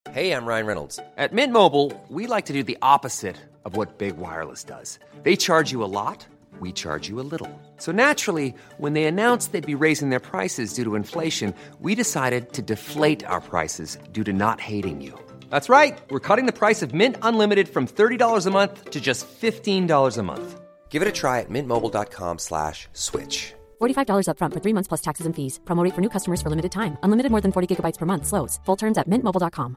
Hey, I'm Ryan Reynolds. At Mint Mobile, we like to do the opposite of what Big Wireless does. They charge you a lot, we charge you a little. So naturally, when they announced they'd be raising their prices due to inflation, we decided to deflate our prices due to not hating you. That's right. We're cutting the price of Mint Unlimited from $30 a month to just $15 a month. Give it a try at mintmobile.com/switch. $45 up front for 3 months plus taxes and fees. Promo rate for new customers for limited time. Unlimited more than 40 gigabytes per month. Slows full terms at mintmobile.com.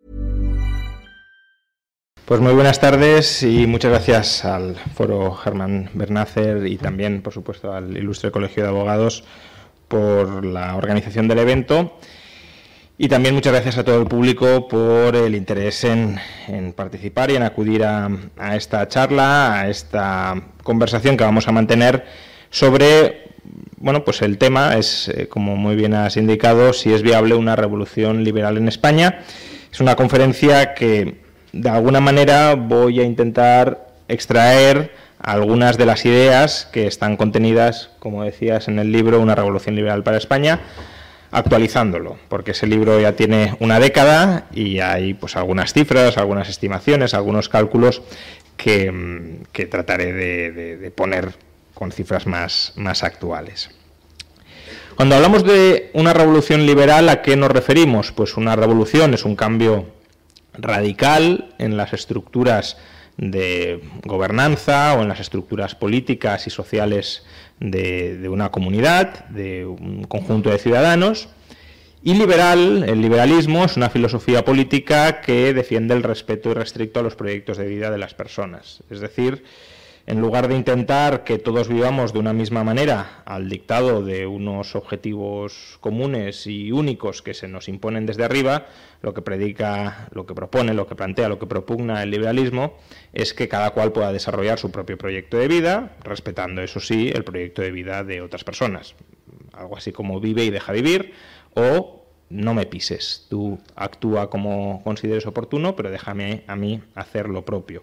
Pues muy buenas tardes y muchas gracias al Foro Hermann Bernácer y también, por supuesto, al Ilustre Colegio de Abogados por la organización del evento. Y también muchas gracias a todo el público por el interés en participar y en acudir a esta charla, a esta conversación que vamos a mantener sobre, bueno, pues el tema es, como muy bien has indicado, si es viable una revolución liberal en España. Es una conferencia que, de alguna manera, voy a intentar extraer algunas de las ideas que están contenidas, como decías, en el libro Una revolución liberal para España, actualizándolo, porque ese libro ya tiene una década y hay pues algunas cifras, algunas estimaciones, algunos cálculos que trataré de poner con cifras más actuales. Cuando hablamos de una revolución liberal, ¿a qué nos referimos? Pues una revolución es un cambio radical en las estructuras de gobernanza o en las estructuras políticas y sociales de una comunidad, de un conjunto de ciudadanos. Y liberal, el liberalismo es una filosofía política que defiende el respeto irrestricto a los proyectos de vida de las personas. Es decir, en lugar de intentar que todos vivamos de una misma manera al dictado de unos objetivos comunes y únicos que se nos imponen desde arriba, lo que predica, lo que propone, lo que plantea, lo que propugna el liberalismo es que cada cual pueda desarrollar su propio proyecto de vida, respetando, eso sí, el proyecto de vida de otras personas. Algo así como vive y deja vivir, o no me pises, tú actúa como consideres oportuno, pero déjame a mí hacer lo propio.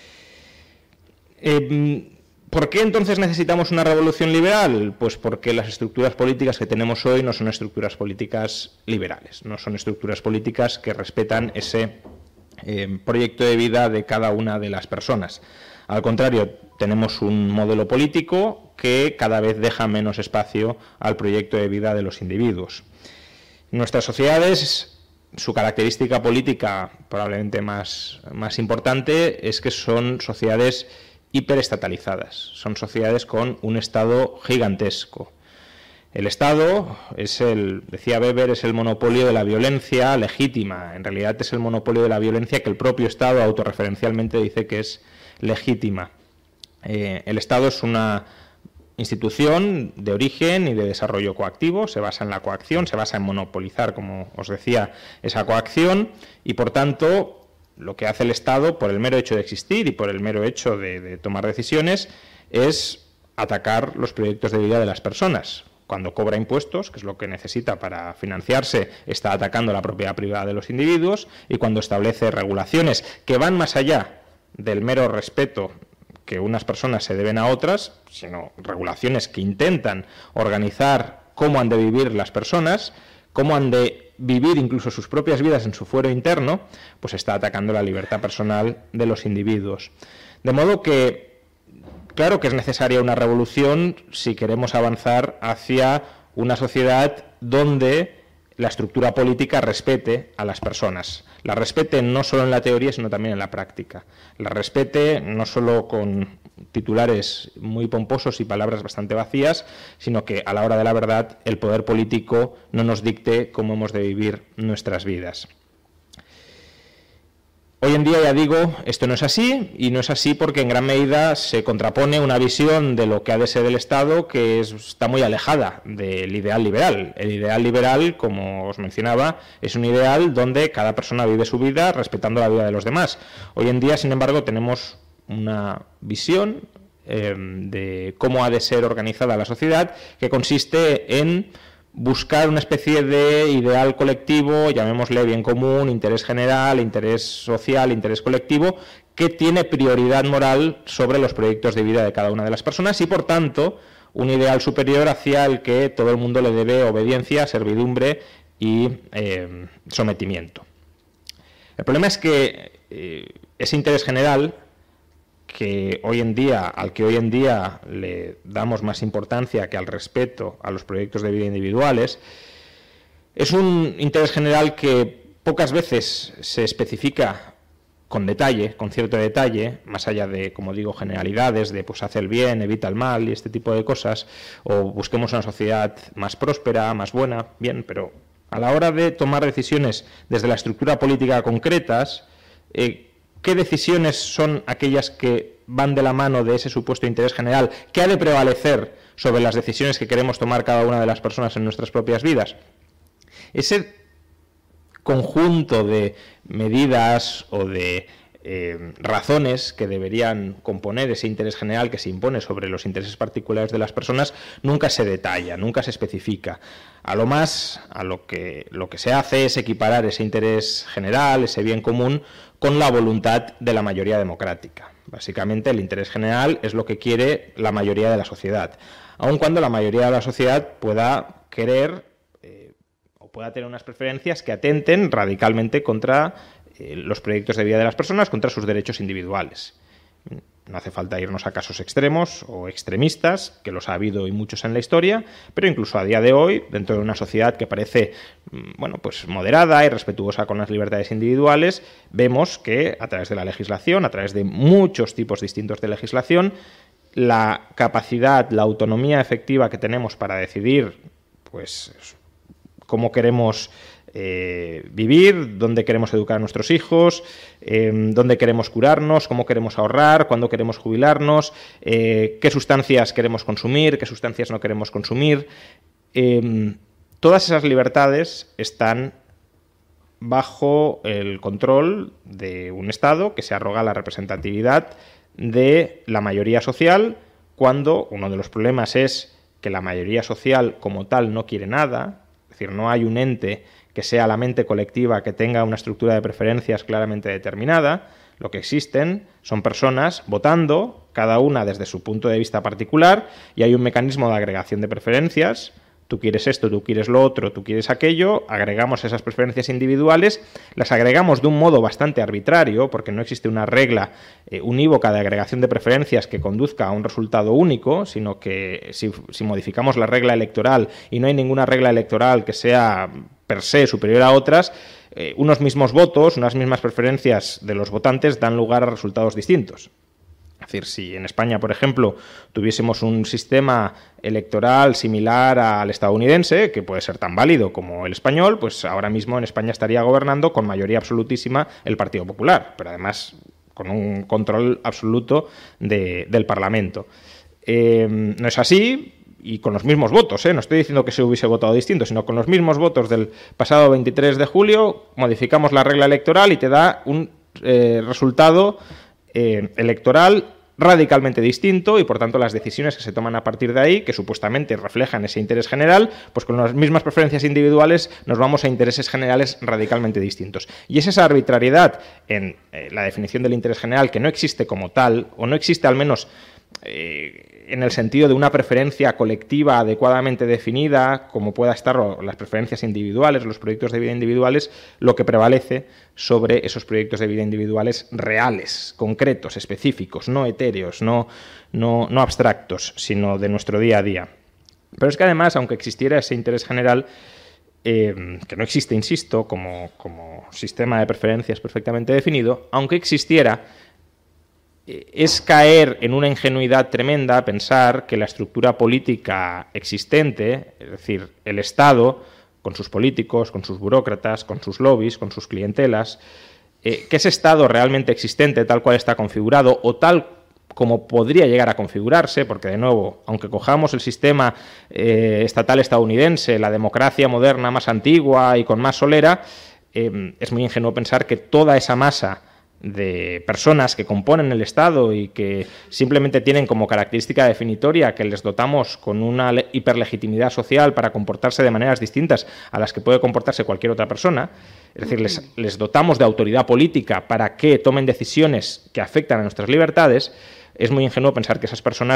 ¿Por qué entonces necesitamos una revolución liberal? Pues porque las estructuras políticas que tenemos hoy no son estructuras políticas liberales, no son estructuras políticas que respetan ese proyecto de vida de cada una de las personas. Al contrario, tenemos un modelo político que cada vez deja menos espacio al proyecto de vida de los individuos. Nuestras sociedades, su característica política probablemente más importante es que son sociedades hiperestatalizadas, son sociedades con un Estado gigantesco. El Estado decía Weber, es el monopolio de la violencia legítima. En realidad es el monopolio de la violencia que el propio Estado autorreferencialmente dice que es legítima. El Estado es una institución de origen y de desarrollo coactivo, se basa en la coacción, se basa en monopolizar, como os decía, esa coacción, y por tanto lo que hace el Estado, por el mero hecho de existir y por el mero hecho de tomar decisiones, es atacar los proyectos de vida de las personas. Cuando cobra impuestos, que es lo que necesita para financiarse, está atacando la propiedad privada de los individuos, y cuando establece regulaciones que van más allá del mero respeto que unas personas se deben a otras, sino regulaciones que intentan organizar cómo han de vivir las personas, cómo han de vivir incluso sus propias vidas en su fuero interno, pues está atacando la libertad personal de los individuos. De modo que, claro que es necesaria una revolución si queremos avanzar hacia una sociedad donde la estructura política respete a las personas. La respete no solo en la teoría, sino también en la práctica. La respete no solo con titulares muy pomposos y palabras bastante vacías, sino que a la hora de la verdad el poder político no nos dicte cómo hemos de vivir nuestras vidas. Hoy en día, ya digo, esto no es así, y no es así porque en gran medida se contrapone una visión de lo que ha de ser el Estado que está muy alejada del ideal liberal. El ideal liberal, como os mencionaba, es un ideal donde cada persona vive su vida respetando la vida de los demás. Hoy en día, sin embargo, tenemos una visión de cómo ha de ser organizada la sociedad que consiste en buscar una especie de ideal colectivo, llamémosle bien común, interés general, interés social, interés colectivo, que tiene prioridad moral sobre los proyectos de vida de cada una de las personas y, por tanto, un ideal superior hacia el que todo el mundo le debe obediencia, servidumbre y sometimiento. El problema es que ese interés general al que hoy en día le damos más importancia que al respeto a los proyectos de vida individuales, es un interés general que pocas veces se especifica con detalle, con cierto detalle, más allá de, como digo, generalidades de pues hace el bien, evita el mal y este tipo de cosas, o busquemos una sociedad más próspera, más buena, bien, pero a la hora de tomar decisiones desde la estructura política concretas, ¿qué decisiones son aquellas que van de la mano de ese supuesto interés general? ¿Qué ha de prevalecer sobre las decisiones que queremos tomar cada una de las personas en nuestras propias vidas? Ese conjunto de medidas o de razones que deberían componer ese interés general que se impone sobre los intereses particulares de las personas nunca se detalla, nunca se especifica. A lo más, lo que se hace es equiparar ese interés general, ese bien común, con la voluntad de la mayoría democrática. Básicamente, el interés general es lo que quiere la mayoría de la sociedad, aun cuando la mayoría de la sociedad pueda querer o pueda tener unas preferencias que atenten radicalmente contra los proyectos de vida de las personas, contra sus derechos individuales. No hace falta irnos a casos extremos o extremistas, que los ha habido y muchos en la historia, pero incluso a día de hoy, dentro de una sociedad que parece pues moderada y respetuosa con las libertades individuales, vemos que a través de la legislación, a través de muchos tipos distintos de legislación, la capacidad, la autonomía efectiva que tenemos para decidir pues cómo queremos vivir, dónde queremos educar a nuestros hijos, dónde queremos curarnos, cómo queremos ahorrar, cuándo queremos jubilarnos, qué sustancias queremos consumir, qué sustancias no queremos consumir. Todas esas libertades están bajo el control de un Estado que se arroga la representatividad de la mayoría social, cuando uno de los problemas es que la mayoría social como tal no quiere nada, es decir, no hay un ente que sea la mente colectiva, que tenga una estructura de preferencias claramente determinada. Lo que existen son personas votando, cada una desde su punto de vista particular, y hay un mecanismo de agregación de preferencias. Tú quieres esto, tú quieres lo otro, tú quieres aquello, agregamos esas preferencias individuales, las agregamos de un modo bastante arbitrario, porque no existe una regla unívoca de agregación de preferencias que conduzca a un resultado único, sino que si modificamos la regla electoral y no hay ninguna regla electoral que sea per se superior a otras, unos mismos votos, unas mismas preferencias de los votantes dan lugar a resultados distintos. Es decir, si en España, por ejemplo, tuviésemos un sistema electoral similar al estadounidense, que puede ser tan válido como el español, pues ahora mismo en España estaría gobernando con mayoría absolutísima el Partido Popular, pero además con un control absoluto del Parlamento. No es así, y con los mismos votos, no estoy diciendo que se hubiese votado distinto, sino con los mismos votos del pasado 23 de julio, modificamos la regla electoral y te da un resultado electoral radicalmente distinto, y por tanto las decisiones que se toman a partir de ahí, que supuestamente reflejan ese interés general, pues con las mismas preferencias individuales nos vamos a intereses generales radicalmente distintos. Y es esa arbitrariedad en la definición del interés general, que no existe como tal, o no existe al menos en el sentido de una preferencia colectiva adecuadamente definida, como pueda estar las preferencias individuales, los proyectos de vida individuales, lo que prevalece sobre esos proyectos de vida individuales reales, concretos, específicos, no etéreos, no abstractos, sino de nuestro día a día. Pero es que además, aunque existiera ese interés general, que no existe, insisto, como sistema de preferencias perfectamente definido, aunque existiera, es caer en una ingenuidad tremenda pensar que la estructura política existente, es decir, el Estado, con sus políticos, con sus burócratas, con sus lobbies, con sus clientelas, que ese Estado realmente existente, tal cual está configurado, o tal como podría llegar a configurarse, porque de nuevo, aunque cojamos el sistema estatal estadounidense, la democracia moderna más antigua y con más solera, es muy ingenuo pensar que toda esa masa de personas que componen el Estado y que simplemente tienen como característica definitoria que les dotamos con una hiperlegitimidad social para comportarse de maneras distintas a las que puede comportarse cualquier otra persona, es decir, les dotamos de autoridad política para que tomen decisiones que afectan a nuestras libertades, es muy ingenuo pensar que esas personas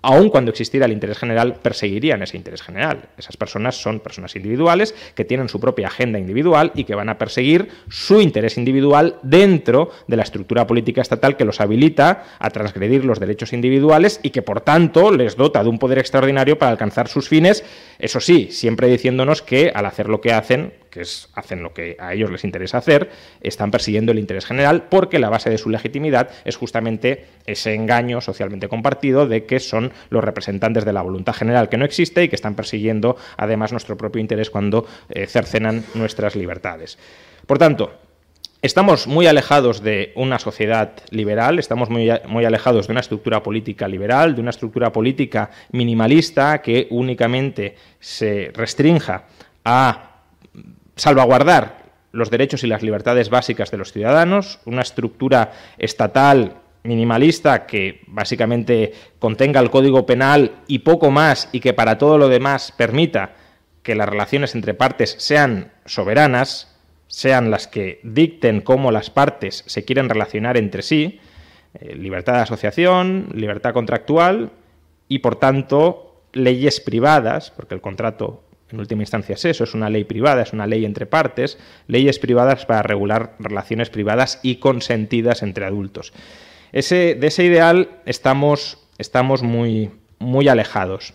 aun cuando existiera el interés general, perseguirían ese interés general. Esas personas son personas individuales que tienen su propia agenda individual y que van a perseguir su interés individual dentro de la estructura política estatal que los habilita a transgredir los derechos individuales y que, por tanto, les dota de un poder extraordinario para alcanzar sus fines, eso sí, siempre diciéndonos que al hacer lo que hacen, hacen lo que a ellos les interesa hacer, están persiguiendo el interés general, porque la base de su legitimidad es justamente ese engaño socialmente compartido de que son los representantes de la voluntad general que no existe y que están persiguiendo además nuestro propio interés cuando cercenan nuestras libertades. Por tanto, estamos muy alejados de una sociedad liberal, estamos muy alejados de una estructura política liberal, de una estructura política minimalista que únicamente se restrinja a salvaguardar los derechos y las libertades básicas de los ciudadanos, una estructura estatal minimalista que básicamente contenga el Código Penal y poco más, y que para todo lo demás permita que las relaciones entre partes sean soberanas, sean las que dicten cómo las partes se quieren relacionar entre sí, libertad de asociación, libertad contractual y, por tanto, leyes privadas, porque el contrato en última instancia es eso, es una ley privada, es una ley entre partes, leyes privadas para regular relaciones privadas y consentidas entre adultos. De ese ideal estamos muy, muy alejados.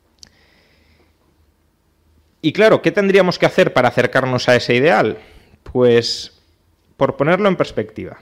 Y claro, ¿qué tendríamos que hacer para acercarnos a ese ideal? Pues, por ponerlo en perspectiva,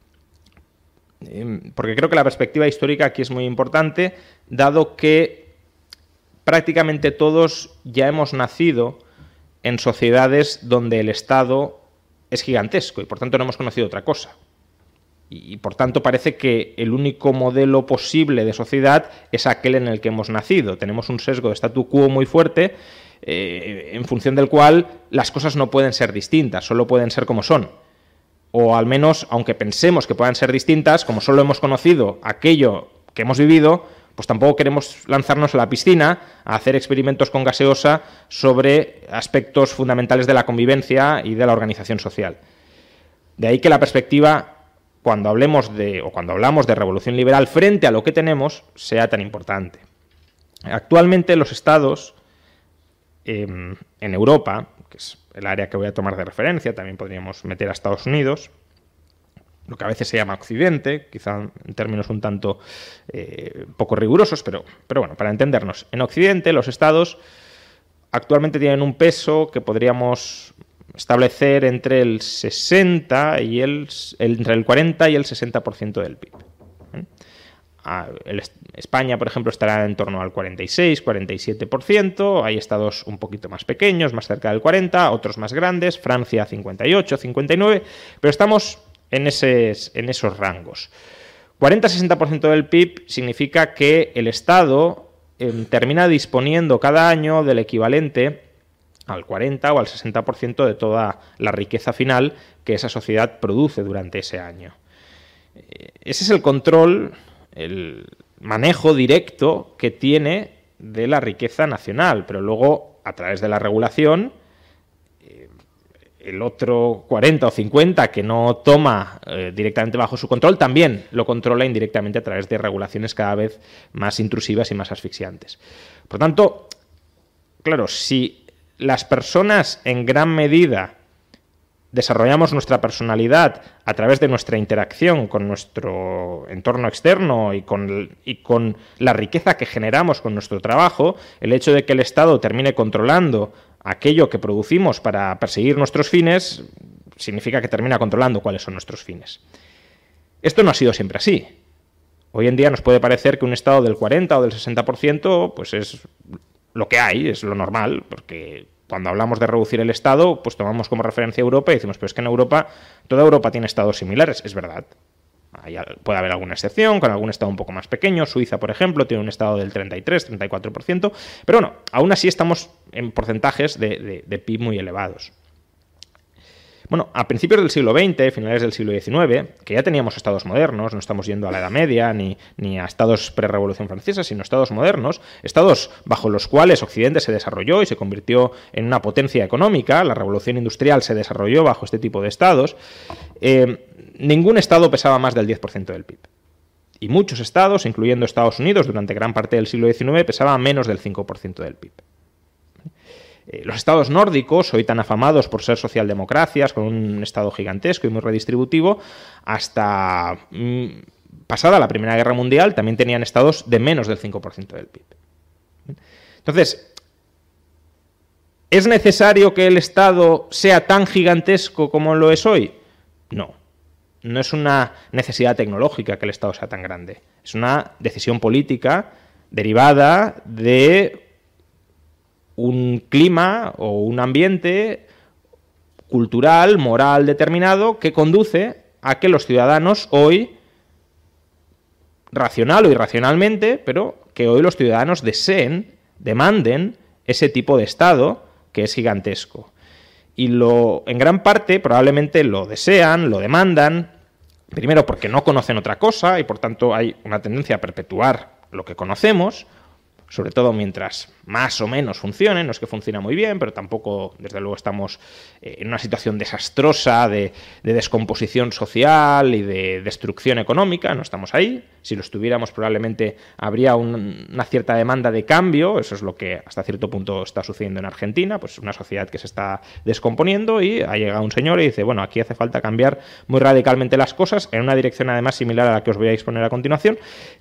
porque creo que la perspectiva histórica aquí es muy importante, dado que prácticamente todos ya hemos nacido en sociedades donde el Estado es gigantesco y por tanto no hemos conocido otra cosa. Y por tanto parece que el único modelo posible de sociedad es aquel en el que hemos nacido. Tenemos un sesgo de statu quo muy fuerte, en función del cual las cosas no pueden ser distintas, solo pueden ser como son. O al menos, aunque pensemos que puedan ser distintas, como solo hemos conocido aquello que hemos vivido, pues tampoco queremos lanzarnos a la piscina a hacer experimentos con gaseosa sobre aspectos fundamentales de la convivencia y de la organización social. De ahí que la perspectiva, cuando hablamos de revolución liberal frente a lo que tenemos, sea tan importante. Actualmente los estados en Europa, que es el área que voy a tomar de referencia, también podríamos meter a Estados Unidos, lo que a veces se llama Occidente, quizá en términos un tanto poco rigurosos, pero bueno, para entendernos. En Occidente los estados actualmente tienen un peso que podríamos establecer entre el 60 y entre el 40 y el 60% del PIB. España, por ejemplo, estará en torno al 46, 47%, hay estados un poquito más pequeños, más cerca del 40, otros más grandes, Francia 58, 59, pero estamos en esos rangos. 40-60% del PIB significa que el Estado termina disponiendo cada año del equivalente al 40 o al 60% de toda la riqueza final que esa sociedad produce durante ese año. Ese es el control, el manejo directo que tiene de la riqueza nacional, pero luego, a través de la regulación, el otro 40 o 50 que no toma directamente bajo su control también lo controla indirectamente a través de regulaciones cada vez más intrusivas y más asfixiantes. Por tanto, claro, si las personas en gran medida desarrollamos nuestra personalidad a través de nuestra interacción con nuestro entorno externo y con la riqueza que generamos con nuestro trabajo, el hecho de que el Estado termine controlando aquello que producimos para perseguir nuestros fines significa que termina controlando cuáles son nuestros fines. Esto no ha sido siempre así. Hoy en día nos puede parecer que un Estado del 40 o del 60% pues es lo que hay, es lo normal, porque cuando hablamos de reducir el Estado, pues tomamos como referencia Europa y decimos, pero es que en Europa, toda Europa tiene estados similares. Es verdad. Puede haber alguna excepción, con algún estado un poco más pequeño. Suiza, por ejemplo, tiene un estado del 33, 34%. Pero bueno, aún así estamos en porcentajes de PIB muy elevados. Bueno, a principios del siglo XX, finales del siglo XIX, que ya teníamos estados modernos, no estamos yendo a la Edad Media ni a estados pre-Revolución Francesa, sino estados modernos, estados bajo los cuales Occidente se desarrolló y se convirtió en una potencia económica. La Revolución Industrial se desarrolló bajo este tipo de estados. Ningún estado pesaba más del 10% del PIB. Y muchos estados, incluyendo Estados Unidos, durante gran parte del siglo XIX, pesaban menos del 5% del PIB. Los estados nórdicos, hoy tan afamados por ser socialdemocracias, con un estado gigantesco y muy redistributivo, hasta pasada la Primera Guerra Mundial, también tenían estados de menos del 5% del PIB. Entonces, ¿es necesario que el Estado sea tan gigantesco como lo es hoy? No. No es una necesidad tecnológica que el Estado sea tan grande. Es una decisión política derivada de un clima o un ambiente cultural, moral determinado que conduce a que los ciudadanos hoy, racional o irracionalmente, pero que hoy los ciudadanos deseen, demanden ese tipo de Estado que es gigantesco. Y en gran parte probablemente lo desean, lo demandan, primero porque no conocen otra cosa y por tanto hay una tendencia a perpetuar lo que conocemos, sobre todo mientras más o menos funcione. No es que funcione muy bien, pero tampoco, desde luego, estamos en una situación desastrosa de descomposición social y de destrucción económica, no estamos ahí. Si lo estuviéramos, probablemente habría una cierta demanda de cambio. Eso es lo que hasta cierto punto está sucediendo en Argentina, pues una sociedad que se está descomponiendo, y ha llegado un señor y dice, bueno, aquí hace falta cambiar muy radicalmente las cosas, en una dirección además similar a la que os voy a exponer a continuación.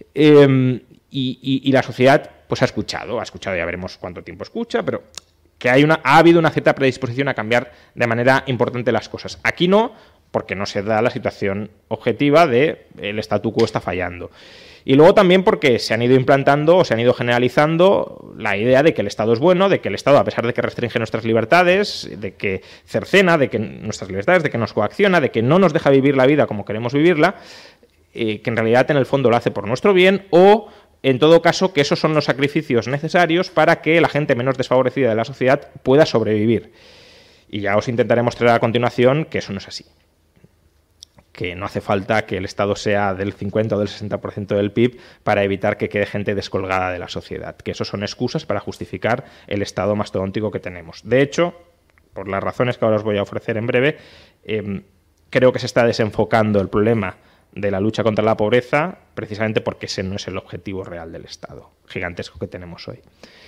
Y la sociedad pues ha escuchado, ya veremos cuánto tiempo escucha, pero que ha habido una cierta predisposición a cambiar de manera importante las cosas. Aquí no, porque no se da la situación objetiva de el statu quo está fallando. Y luego también porque se han ido implantando o se han ido generalizando la idea de que el Estado es bueno, de que el Estado, a pesar de que restringe nuestras libertades, de que cercena de que nuestras libertades, de que nos coacciona, de que no nos deja vivir la vida como queremos vivirla, que en realidad en el fondo lo hace por nuestro bien, o en todo caso que esos son los sacrificios necesarios para que la gente menos desfavorecida de la sociedad pueda sobrevivir. Y ya os intentaré mostrar a continuación que eso no es así. Que no hace falta que el Estado sea del 50 o del 60% del PIB para evitar que quede gente descolgada de la sociedad. Que eso son excusas para justificar el Estado mastodóntico que tenemos. De hecho, por las razones que ahora os voy a ofrecer en breve, creo que se está desenfocando el problema de la lucha contra la pobreza, precisamente porque ese no es el objetivo real del Estado gigantesco que tenemos hoy.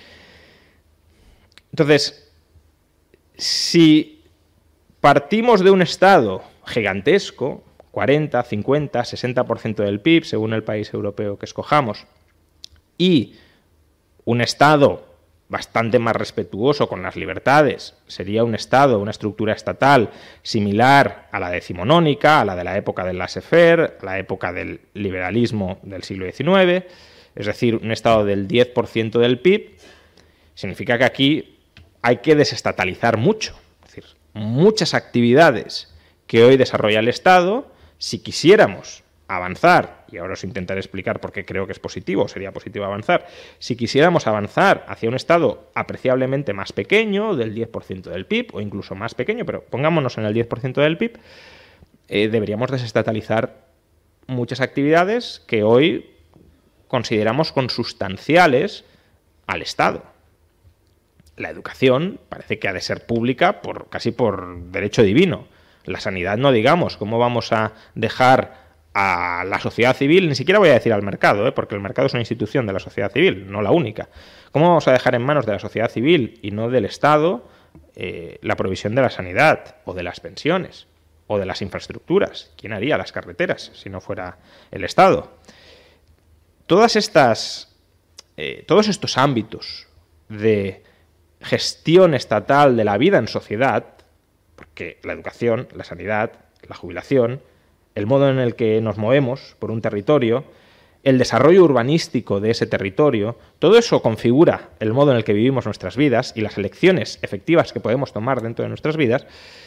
Entonces, si partimos de un Estado gigantesco, 40, 50, 60% del PIB, según el país europeo que escojamos, y un Estado bastante más respetuoso con las libertades, sería un Estado, una estructura estatal similar a la decimonónica, a la de la época del laissez-faire, a la época del liberalismo del siglo XIX, es decir, un Estado del 10% del PIB, significa que aquí hay que desestatalizar mucho, es decir, muchas actividades que hoy desarrolla el Estado, si quisiéramos avanzar, y ahora os intentaré explicar por qué creo que es positivo, sería positivo avanzar, si quisiéramos avanzar hacia un Estado apreciablemente más pequeño, del 10% del PIB, o incluso más pequeño, pero pongámonos en el 10% del PIB, deberíamos desestatalizar muchas actividades que hoy consideramos consustanciales al Estado. La educación parece que ha de ser pública casi por derecho divino. La sanidad no digamos. ¿Cómo vamos a dejar a la sociedad civil, ni siquiera voy a decir al mercado, porque el mercado es una institución de la sociedad civil, no la única? ¿Cómo vamos a dejar en manos de la sociedad civil y no del Estado la provisión de la sanidad o de las pensiones o de las infraestructuras? ¿Quién haría las carreteras si no fuera el Estado? Todos estos ámbitos de gestión estatal de la vida en sociedad, porque la educación, la sanidad, la jubilación, el modo en el que nos movemos por un territorio, el desarrollo urbanístico de ese territorio, todo eso configura el modo en el que vivimos nuestras vidas y las elecciones efectivas que podemos tomar dentro de nuestras vidas.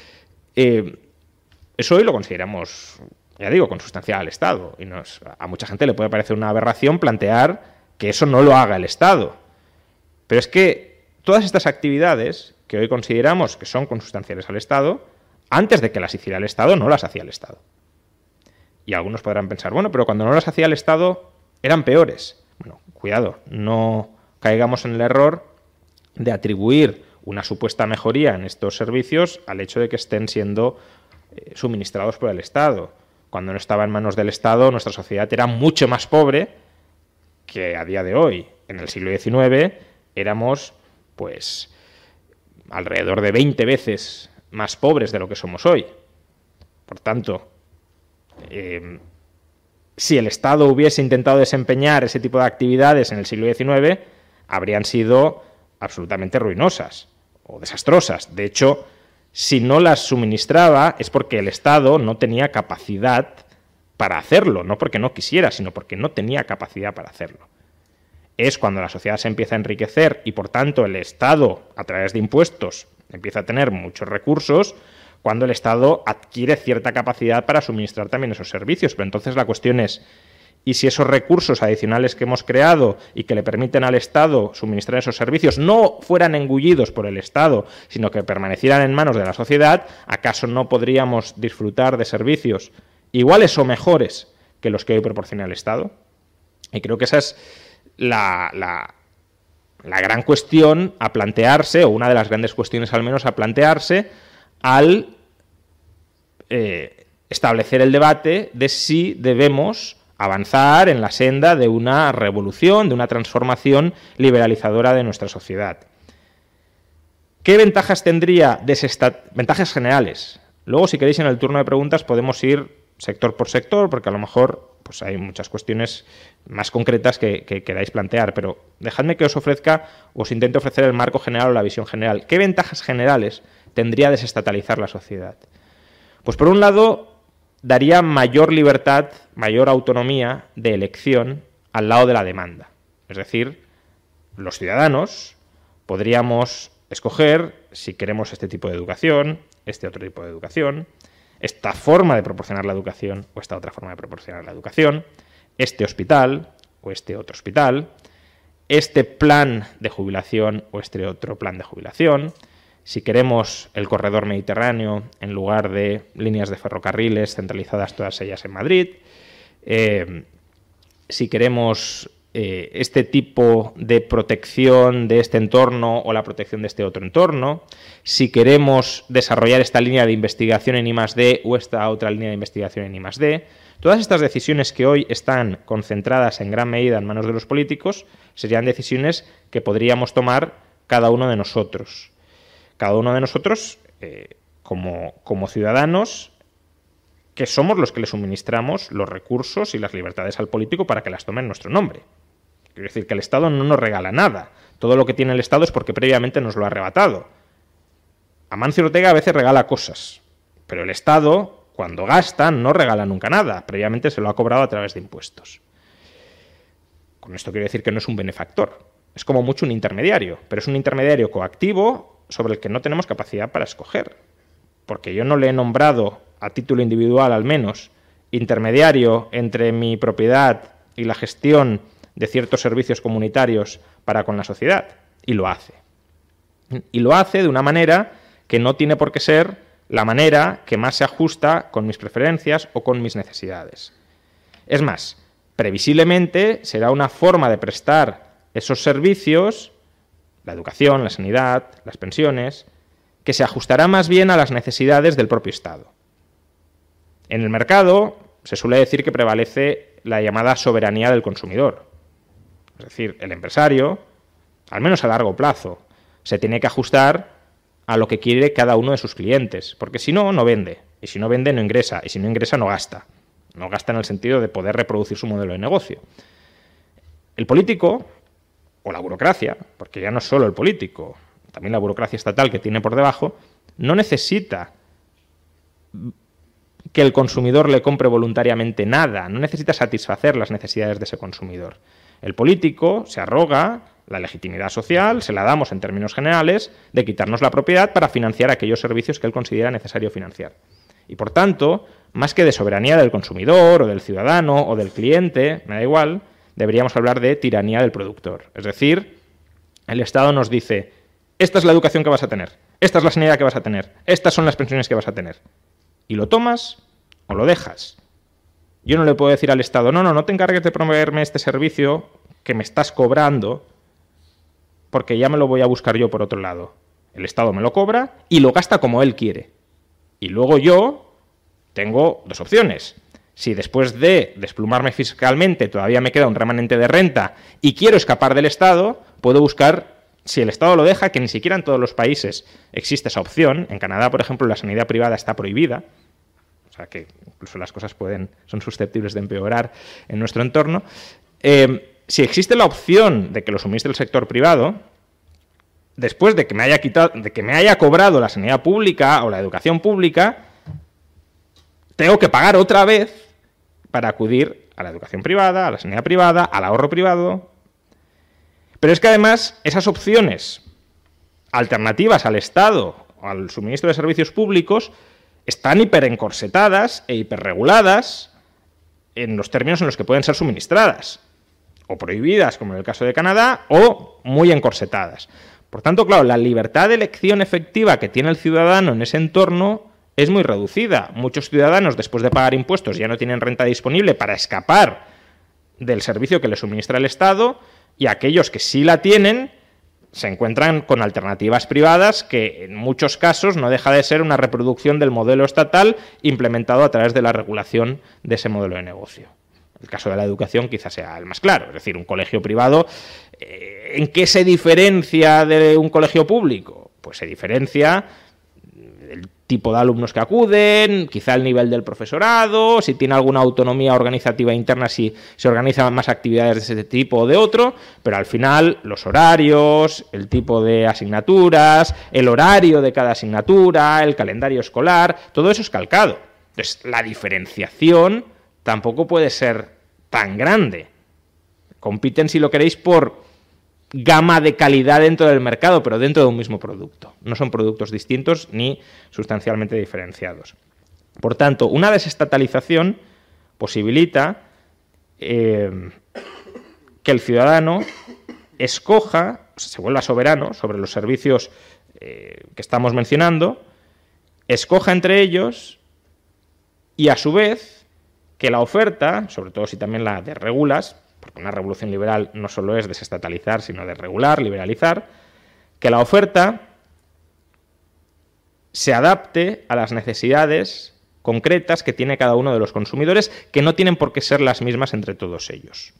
Eso hoy lo consideramos, ya digo, consustancial al Estado. Y a mucha gente le puede parecer una aberración plantear que eso no lo haga el Estado. Pero es que todas estas actividades que hoy consideramos que son consustanciales al Estado, antes de que las hiciera el Estado, no las hacía el Estado. Y algunos podrán pensar, bueno, pero cuando no las hacía el Estado eran peores. Bueno, cuidado, no caigamos en el error de atribuir una supuesta mejoría en estos servicios al hecho de que estén siendo suministrados por el Estado. cuando no estaba en manos del Estado, nuestra sociedad era mucho más pobre que a día de hoy. En el siglo XIX éramos, pues, alrededor de 20 veces más pobres de lo que somos hoy. Por tanto, si el Estado hubiese intentado desempeñar ese tipo de actividades en el siglo XIX, habrían sido absolutamente ruinosas o desastrosas. De hecho, si no las suministraba es porque el Estado no tenía capacidad para hacerlo, no porque no quisiera, sino porque no tenía capacidad para hacerlo. Es cuando la sociedad se empieza a enriquecer y, por tanto, el Estado, a través de impuestos, empieza a tener muchos recursos, cuando el Estado adquiere cierta capacidad para suministrar también esos servicios. Pero entonces la cuestión es, ¿y si esos recursos adicionales que hemos creado y que le permiten al Estado suministrar esos servicios no fueran engullidos por el Estado, sino que permanecieran en manos de la sociedad, acaso no podríamos disfrutar de servicios iguales o mejores que los que hoy proporciona el Estado? Y creo que esa es la gran cuestión a plantearse, o una de las grandes cuestiones al menos a plantearse, al establecer el debate de si debemos avanzar en la senda de una revolución, de una transformación liberalizadora de nuestra sociedad. ¿Qué ventajas tendría? Ventajas generales. Luego, si queréis, en el turno de preguntas podemos ir sector por sector, porque a lo mejor pues hay muchas cuestiones más concretas que queráis plantear, pero dejadme que os intente ofrecer el marco general o la visión general. ¿Qué ventajas generales tendría desestatalizar la sociedad? Pues por un lado, daría mayor libertad, mayor autonomía de elección al lado de la demanda. Es decir, los ciudadanos podríamos escoger si queremos este tipo de educación, este otro tipo de educación, esta forma de proporcionar la educación o esta otra forma de proporcionar la educación, este hospital o este otro hospital, este plan de jubilación o este otro plan de jubilación, si queremos el corredor mediterráneo en lugar de líneas de ferrocarriles centralizadas todas ellas en Madrid, si queremos este tipo de protección de este entorno o la protección de este otro entorno, si queremos desarrollar esta línea de investigación en I+D o esta otra línea de investigación en I+D, todas estas decisiones que hoy están concentradas en gran medida en manos de los políticos serían decisiones que podríamos tomar cada uno de nosotros. Cada uno de nosotros como ciudadanos, que somos los que le suministramos los recursos y las libertades al político para que las tome en nuestro nombre. Quiero decir que el Estado no nos regala nada. Todo lo que tiene el Estado es porque previamente nos lo ha arrebatado. Amancio Ortega a veces regala cosas, pero el Estado, cuando gasta, no regala nunca nada. Previamente se lo ha cobrado a través de impuestos. Con esto quiero decir que no es un benefactor. Es como mucho un intermediario, pero es un intermediario coactivo sobre el que no tenemos capacidad para escoger. Porque yo no le he nombrado, a título individual al menos, intermediario entre mi propiedad y la gestión de ciertos servicios comunitarios para con la sociedad, y lo hace. Y lo hace de una manera que no tiene por qué ser la manera que más se ajusta con mis preferencias o con mis necesidades. Es más, previsiblemente será una forma de prestar esos servicios, la educación, la sanidad, las pensiones, que se ajustará más bien a las necesidades del propio Estado. En el mercado se suele decir que prevalece la llamada soberanía del consumidor. Es decir, el empresario, al menos a largo plazo, se tiene que ajustar a lo que quiere cada uno de sus clientes, porque si no, no vende. Y si no vende, no ingresa. Y si no ingresa, no gasta. No gasta en el sentido de poder reproducir su modelo de negocio. El político, o la burocracia, porque ya no es solo el político, también la burocracia estatal que tiene por debajo, no necesita que el consumidor le compre voluntariamente nada, no necesita satisfacer las necesidades de ese consumidor. El político se arroga la legitimidad social, se la damos en términos generales, de quitarnos la propiedad para financiar aquellos servicios que él considera necesario financiar. Y por tanto, más que de soberanía del consumidor o del ciudadano o del cliente, me da igual, deberíamos hablar de tiranía del productor. Es decir, el Estado nos dice, esta es la educación que vas a tener, esta es la sanidad que vas a tener, estas son las pensiones que vas a tener. Y lo tomas o lo dejas. Yo no le puedo decir al Estado, no te encargues de proveerme este servicio que me estás cobrando, porque ya me lo voy a buscar yo por otro lado. El Estado me lo cobra y lo gasta como él quiere. Y luego yo tengo dos opciones. Si después de desplumarme fiscalmente todavía me queda un remanente de renta y quiero escapar del Estado, puedo buscar, si el Estado lo deja, que ni siquiera en todos los países existe esa opción. En Canadá, por ejemplo, la sanidad privada está prohibida, o sea que incluso las cosas son susceptibles de empeorar en nuestro entorno. Si existe la opción de que lo suministre el sector privado, después de que me haya cobrado la sanidad pública o la educación pública, tengo que pagar otra vez para acudir a la educación privada, a la sanidad privada, al ahorro privado. Pero es que además esas opciones alternativas al Estado o al suministro de servicios públicos están hiperencorsetadas e hiperreguladas en los términos en los que pueden ser suministradas, o prohibidas, como en el caso de Canadá, o muy encorsetadas. Por tanto, claro, la libertad de elección efectiva que tiene el ciudadano en ese entorno es muy reducida. Muchos ciudadanos, después de pagar impuestos, ya no tienen renta disponible para escapar del servicio que les suministra el Estado, y aquellos que sí la tienen se encuentran con alternativas privadas que en muchos casos no deja de ser una reproducción del modelo estatal implementado a través de la regulación de ese modelo de negocio. El caso de la educación quizás sea el más claro, es decir, un colegio privado, ¿en qué se diferencia de un colegio público? Pues se diferencia el tipo de alumnos que acuden, quizá el nivel del profesorado, si tiene alguna autonomía organizativa interna, si se organizan más actividades de ese tipo o de otro, pero al final los horarios, el tipo de asignaturas, el horario de cada asignatura, el calendario escolar, todo eso es calcado. Entonces, la diferenciación tampoco puede ser tan grande. Compiten, si lo queréis, por gama de calidad dentro del mercado, pero dentro de un mismo producto. No son productos distintos ni sustancialmente diferenciados. Por tanto, una desestatalización posibilita que el ciudadano escoja, se vuelva soberano sobre los servicios que estamos mencionando, escoja entre ellos y, a su vez, que la oferta, sobre todo si también la desregulas, porque una revolución liberal no solo es desestatalizar, sino desregular, liberalizar, que la oferta se adapte a las necesidades concretas que tiene cada uno de los consumidores, que no tienen por qué ser las mismas entre todos ellos.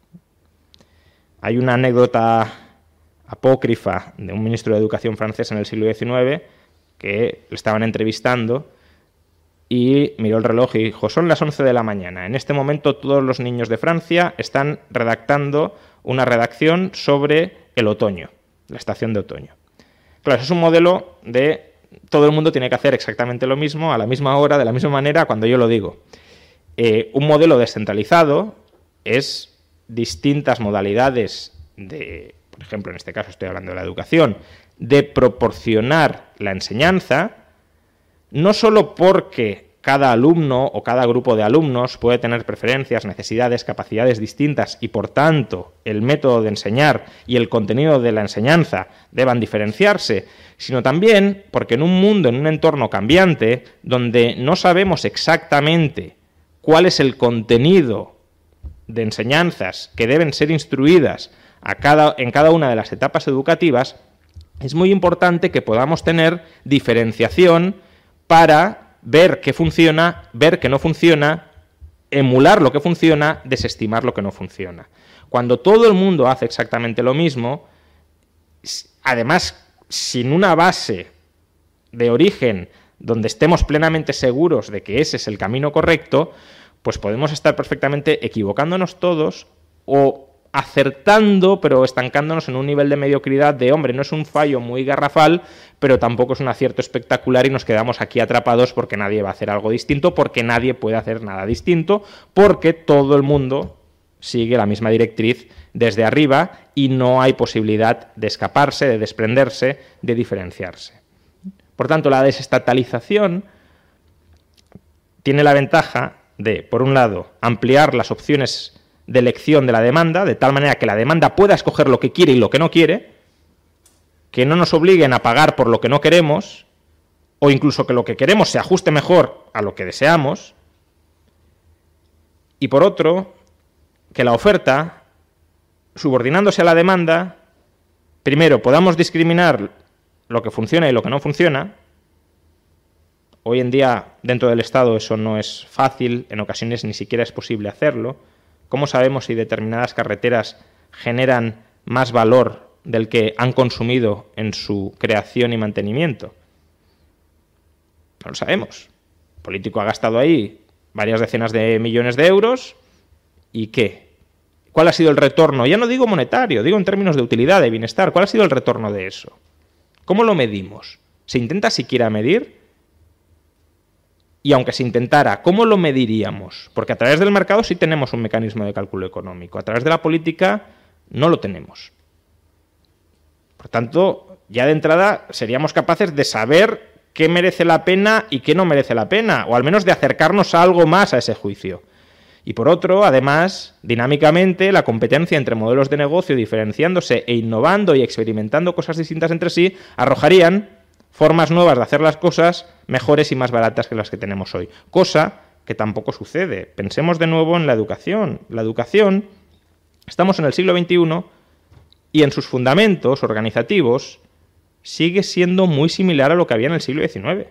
Hay una anécdota apócrifa de un ministro de Educación francés en el siglo XIX que le estaban entrevistando y miró el reloj y dijo: son las 11 de la mañana. En este momento todos los niños de Francia están redactando una redacción sobre el otoño, la estación de otoño. Claro, eso es un modelo de todo el mundo tiene que hacer exactamente lo mismo, a la misma hora, de la misma manera, cuando yo lo digo. Un modelo descentralizado es distintas modalidades de, por ejemplo, en este caso estoy hablando de la educación, de proporcionar la enseñanza, no solo porque cada alumno o cada grupo de alumnos puede tener preferencias, necesidades, capacidades distintas y, por tanto, el método de enseñar y el contenido de la enseñanza deban diferenciarse, sino también porque en un mundo, en un entorno cambiante, donde no sabemos exactamente cuál es el contenido de enseñanzas que deben ser instruidas en cada una de las etapas educativas, es muy importante que podamos tener diferenciación para ver qué funciona, ver qué no funciona, emular lo que funciona, desestimar lo que no funciona. Cuando todo el mundo hace exactamente lo mismo, además sin una base de origen donde estemos plenamente seguros de que ese es el camino correcto, pues podemos estar perfectamente equivocándonos todos o acertando, pero estancándonos en un nivel de mediocridad de, hombre, no es un fallo muy garrafal, pero tampoco es un acierto espectacular y nos quedamos aquí atrapados porque nadie va a hacer algo distinto, porque nadie puede hacer nada distinto, porque todo el mundo sigue la misma directriz desde arriba y no hay posibilidad de escaparse, de desprenderse, de diferenciarse. Por tanto, la desestatalización tiene la ventaja de, por un lado, ampliar las opciones de elección de la demanda, de tal manera que la demanda pueda escoger lo que quiere y lo que no quiere, que no nos obliguen a pagar por lo que no queremos, o incluso que lo que queremos se ajuste mejor a lo que deseamos, y por otro, que la oferta, subordinándose a la demanda, primero podamos discriminar lo que funciona y lo que no funciona, Hoy en día, dentro del Estado, eso no es fácil, en ocasiones ni siquiera es posible hacerlo. ¿Cómo sabemos si determinadas carreteras generan más valor del que han consumido en su creación y mantenimiento? No lo sabemos. El político ha gastado ahí varias decenas de millones de euros. ¿Y qué? ¿Cuál ha sido el retorno? Ya no digo monetario, digo en términos de utilidad, de bienestar. ¿Cuál ha sido el retorno de eso? ¿Cómo lo medimos? ¿Se intenta siquiera medir? Y aunque se intentara, ¿cómo lo mediríamos? Porque a través del mercado sí tenemos un mecanismo de cálculo económico. A través de la política no lo tenemos. Por tanto, ya de entrada seríamos capaces de saber qué merece la pena y qué no merece la pena, o al menos de acercarnos a algo más a ese juicio. Y por otro, además, dinámicamente, la competencia entre modelos de negocio diferenciándose e innovando y experimentando cosas distintas entre sí, arrojarían formas nuevas de hacer las cosas mejores y más baratas que las que tenemos hoy. Cosa que tampoco sucede. Pensemos de nuevo en la educación. La educación, estamos en el siglo XXI y en sus fundamentos organizativos sigue siendo muy similar a lo que había en el siglo XIX. El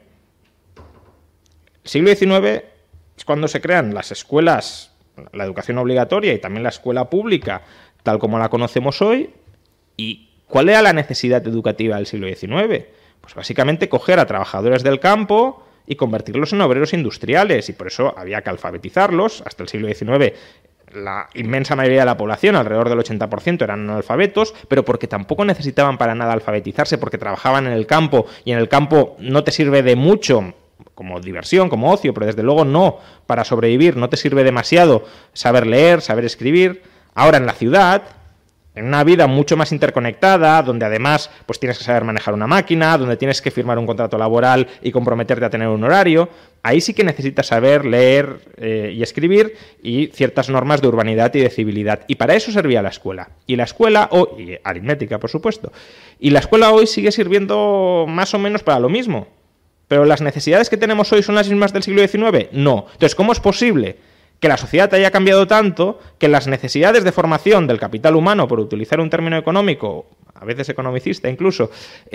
siglo XIX es cuando se crean las escuelas, la educación obligatoria y también la escuela pública, tal como la conocemos hoy. ¿Y cuál era la necesidad educativa del siglo XIX? Pues básicamente coger a trabajadores del campo y convertirlos en obreros industriales, y por eso había que alfabetizarlos. Hasta el siglo XIX la inmensa mayoría de la población, alrededor del 80%, eran analfabetos, pero porque tampoco necesitaban para nada alfabetizarse, porque trabajaban en el campo, y en el campo no te sirve de mucho como diversión, como ocio, pero desde luego no para sobrevivir, no te sirve demasiado saber leer, saber escribir. Ahora en la ciudad, en una vida mucho más interconectada, donde además pues tienes que saber manejar una máquina, donde tienes que firmar un contrato laboral y comprometerte a tener un horario, ahí sí que necesitas saber leer y escribir y ciertas normas de urbanidad y de civilidad. Y para eso servía la escuela. Y la escuela, y aritmética, por supuesto. Y la escuela hoy sigue sirviendo más o menos para lo mismo. ¿Pero las necesidades que tenemos hoy son las mismas del siglo XIX? No. Entonces, ¿cómo es posible que la sociedad haya cambiado tanto, que las necesidades de formación del capital humano, por utilizar un término económico, a veces economicista incluso,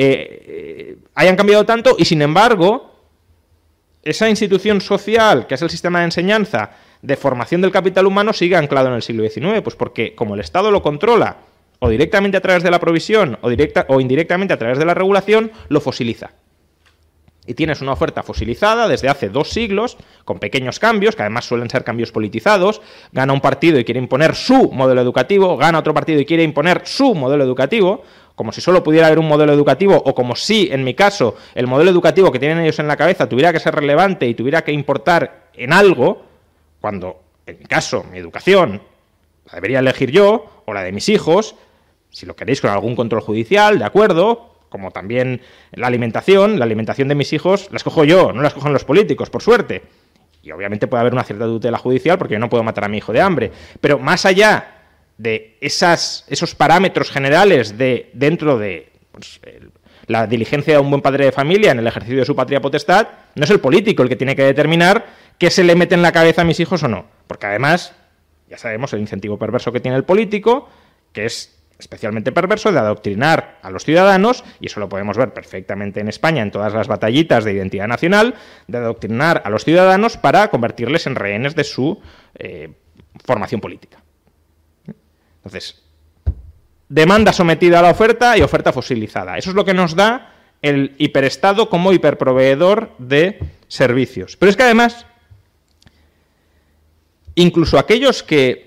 hayan cambiado tanto y, sin embargo, esa institución social, que es el sistema de enseñanza de formación del capital humano, sigue anclado en el siglo XIX? Pues porque, como el Estado lo controla, o directamente a través de la provisión, o indirectamente a través de la regulación, lo fosiliza. Y tienes una oferta fosilizada desde hace 2 siglos, con pequeños cambios, que además suelen ser cambios politizados. Gana un partido y quiere imponer su modelo educativo, gana otro partido y quiere imponer su modelo educativo, como si solo pudiera haber un modelo educativo, o como si, en mi caso, el modelo educativo que tienen ellos en la cabeza tuviera que ser relevante y tuviera que importar en algo, cuando, en mi caso, mi educación la debería elegir yo, o la de mis hijos, si lo queréis con algún control judicial, de acuerdo, como también la alimentación de mis hijos la escojo yo, no la escogen los políticos, por suerte. Y obviamente puede haber una cierta tutela judicial porque yo no puedo matar a mi hijo de hambre. Pero más allá de esos parámetros generales dentro de la diligencia de un buen padre de familia en el ejercicio de su patria potestad, no es el político el que tiene que determinar qué se le mete en la cabeza a mis hijos o no. Porque además, ya sabemos el incentivo perverso que tiene el político, que es especialmente perverso, de adoctrinar a los ciudadanos, y eso lo podemos ver perfectamente en España en todas las batallitas de identidad nacional, de adoctrinar a los ciudadanos para convertirles en rehenes de su formación política. Entonces, demanda sometida a la oferta y oferta fosilizada. Eso es lo que nos da el hiperestado como hiperproveedor de servicios. Pero es que además, incluso aquellos que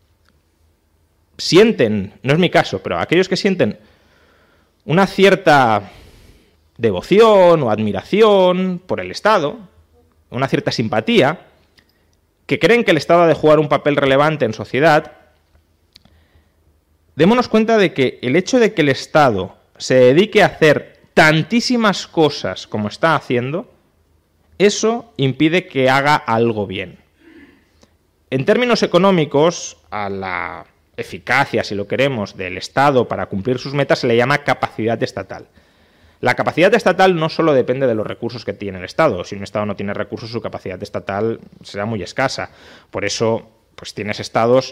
sienten, no es mi caso, pero aquellos que sienten una cierta devoción o admiración por el Estado, una cierta simpatía, que creen que el Estado ha de jugar un papel relevante en sociedad, démonos cuenta de que el hecho de que el Estado se dedique a hacer tantísimas cosas como está haciendo, eso impide que haga algo bien. En términos económicos, a la eficacia, si lo queremos, del Estado para cumplir sus metas se le llama capacidad estatal. La capacidad estatal no solo depende de los recursos que tiene el Estado. Si un Estado no tiene recursos, su capacidad estatal será muy escasa. Por eso, pues tienes estados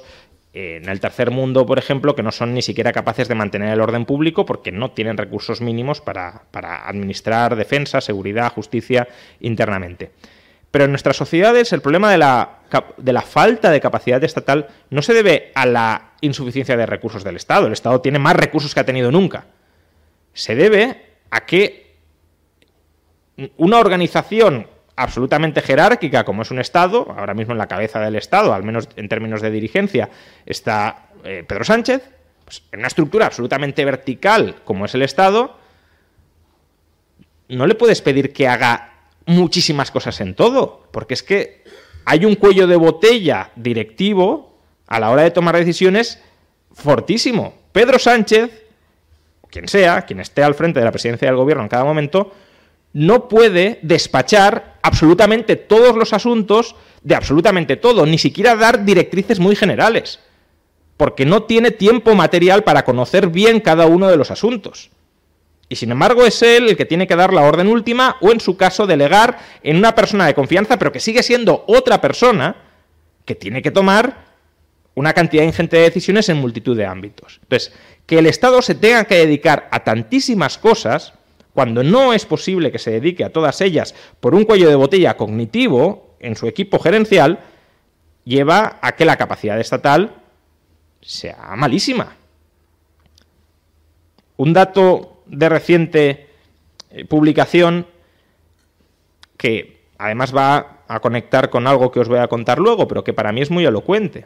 en el tercer mundo, por ejemplo, que no son ni siquiera capaces de mantener el orden público porque no tienen recursos mínimos para administrar defensa, seguridad, justicia internamente. Pero en nuestras sociedades el problema de la falta de capacidad estatal no se debe a la insuficiencia de recursos del Estado. El Estado tiene más recursos que ha tenido nunca. Se debe a que una organización absolutamente jerárquica como es un Estado, ahora mismo en la cabeza del Estado, al menos en términos de dirigencia, está Pedro Sánchez, pues en una estructura absolutamente vertical como es el Estado, no le puedes pedir que haga muchísimas cosas en todo, porque es que hay un cuello de botella directivo a la hora de tomar decisiones fortísimo. Pedro Sánchez, quien sea, quien esté al frente de la presidencia del gobierno en cada momento, no puede despachar absolutamente todos los asuntos de absolutamente todo, ni siquiera dar directrices muy generales, porque no tiene tiempo material para conocer bien cada uno de los asuntos. Y sin embargo es él el que tiene que dar la orden última o, en su caso, delegar en una persona de confianza, pero que sigue siendo otra persona que tiene que tomar una cantidad ingente de decisiones en multitud de ámbitos. Entonces, que el Estado se tenga que dedicar a tantísimas cosas, cuando no es posible que se dedique a todas ellas por un cuello de botella cognitivo en su equipo gerencial, lleva a que la capacidad estatal sea malísima. Un dato de reciente publicación que además va a conectar con algo que os voy a contar luego, pero que para mí es muy elocuente.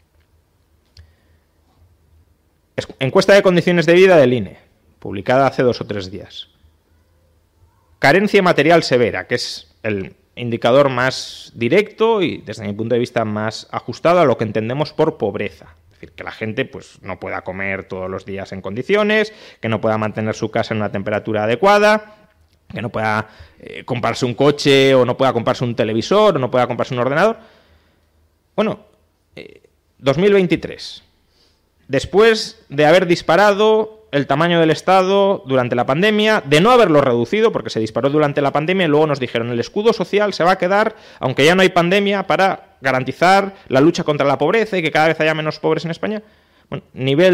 Encuesta de condiciones de vida del INE, publicada hace 2 o 3 días. Carencia material severa, que es el indicador más directo y, desde mi punto de vista, más ajustado a lo que entendemos por pobreza. Es decir, que la gente pues, no pueda comer todos los días en condiciones, que no pueda mantener su casa en una temperatura adecuada, que no pueda comprarse un coche o no pueda comprarse un televisor o no pueda comprarse un ordenador. Bueno, 2023. Después de haber disparado el tamaño del Estado durante la pandemia, de no haberlo reducido, porque se disparó durante la pandemia y luego nos dijeron el escudo social se va a quedar, aunque ya no hay pandemia, para garantizar la lucha contra la pobreza y que cada vez haya menos pobres en España. Bueno,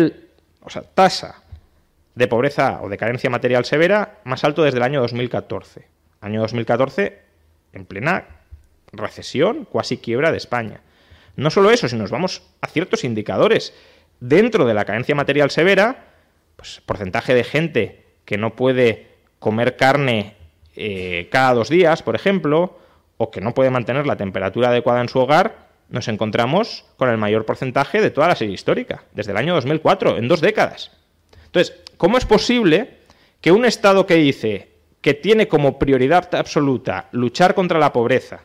tasa de pobreza o de carencia material severa más alto desde el año 2014. Año 2014 en plena recesión, cuasi quiebra de España. No solo eso, si nos vamos a ciertos indicadores dentro de la carencia material severa, pues porcentaje de gente que no puede comer carne cada 2 días, por ejemplo, o que no puede mantener la temperatura adecuada en su hogar, nos encontramos con el mayor porcentaje de toda la serie histórica, desde el año 2004, en 2 décadas. Entonces, ¿cómo es posible que un Estado que dice que tiene como prioridad absoluta luchar contra la pobreza,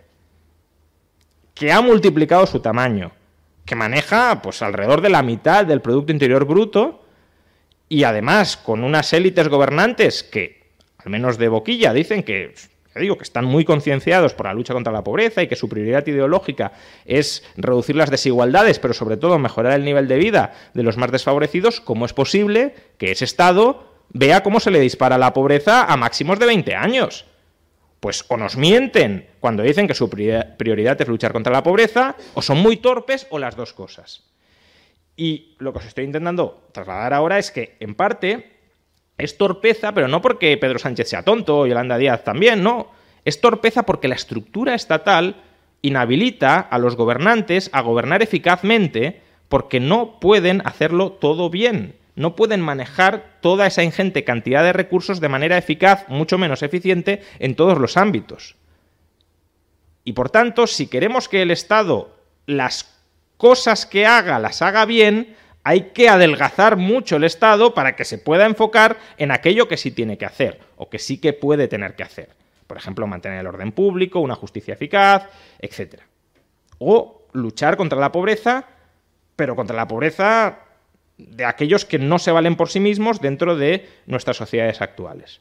que ha multiplicado su tamaño, que maneja pues alrededor de la mitad del Producto Interior Bruto, y además con unas élites gobernantes que, al menos de boquilla, dicen que, que están muy concienciados por la lucha contra la pobreza y que su prioridad ideológica es reducir las desigualdades, pero sobre todo mejorar el nivel de vida de los más desfavorecidos? ¿Cómo es posible que ese Estado vea cómo se le dispara la pobreza a máximos de 20 años? Pues o nos mienten cuando dicen que su prioridad es luchar contra la pobreza, o son muy torpes, o las dos cosas. Y lo que os estoy intentando trasladar ahora es que, en parte, es torpeza, pero no porque Pedro Sánchez sea tonto o Yolanda Díaz también, no. Es torpeza porque la estructura estatal inhabilita a los gobernantes a gobernar eficazmente porque no pueden hacerlo todo bien. No pueden manejar toda esa ingente cantidad de recursos de manera eficaz, mucho menos eficiente, en todos los ámbitos. Y por tanto, si queremos que el Estado las cosas que haga las haga bien, hay que adelgazar mucho el Estado para que se pueda enfocar en aquello que sí tiene que hacer, o que sí que puede tener que hacer. Por ejemplo, mantener el orden público, una justicia eficaz, etc. O luchar contra la pobreza, pero contra la pobreza de aquellos que no se valen por sí mismos dentro de nuestras sociedades actuales.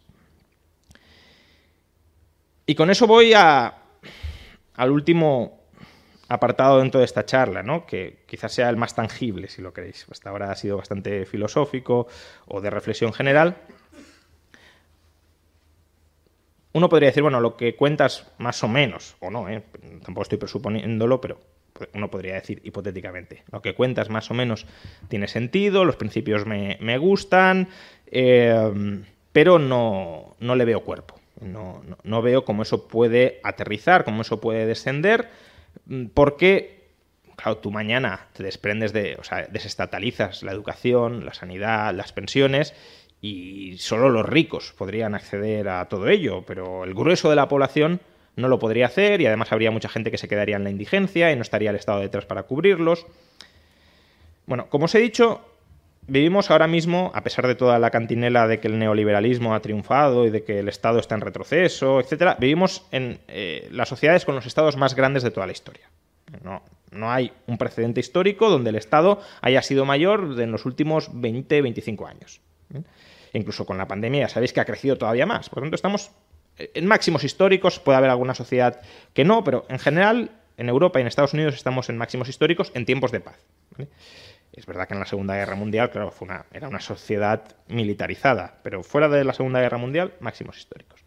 Y con eso voy al último apartado dentro de esta charla, ¿no? Que quizás sea el más tangible, si lo queréis. Hasta ahora ha sido bastante filosófico o de reflexión general. Uno podría decir, bueno, lo que cuentas más o menos, o no, tampoco estoy presuponiéndolo, pero uno podría decir hipotéticamente. Lo que cuentas más o menos tiene sentido, los principios me gustan, pero no le veo cuerpo. No veo cómo eso puede aterrizar, cómo eso puede descender, porque, claro, tú mañana te desprendes desestatalizas la educación, la sanidad, las pensiones, y solo los ricos podrían acceder a todo ello, pero el grueso de la población no lo podría hacer, y además habría mucha gente que se quedaría en la indigencia y no estaría el Estado detrás para cubrirlos. Bueno, como os he dicho, vivimos ahora mismo, a pesar de toda la cantinela de que el neoliberalismo ha triunfado y de que el Estado está en retroceso, etcétera, vivimos en las sociedades con los estados más grandes de toda la historia. No hay un precedente histórico donde el Estado haya sido mayor en los últimos 20-25 años. Incluso con la pandemia ya sabéis que ha crecido todavía más. Por lo tanto, estamos en máximos históricos. Puede haber alguna sociedad que no, pero en general en Europa y en Estados Unidos estamos en máximos históricos en tiempos de paz, ¿vale? Es verdad que en la Segunda Guerra Mundial, claro, era una sociedad militarizada, pero fuera de la Segunda Guerra Mundial, máximos históricos.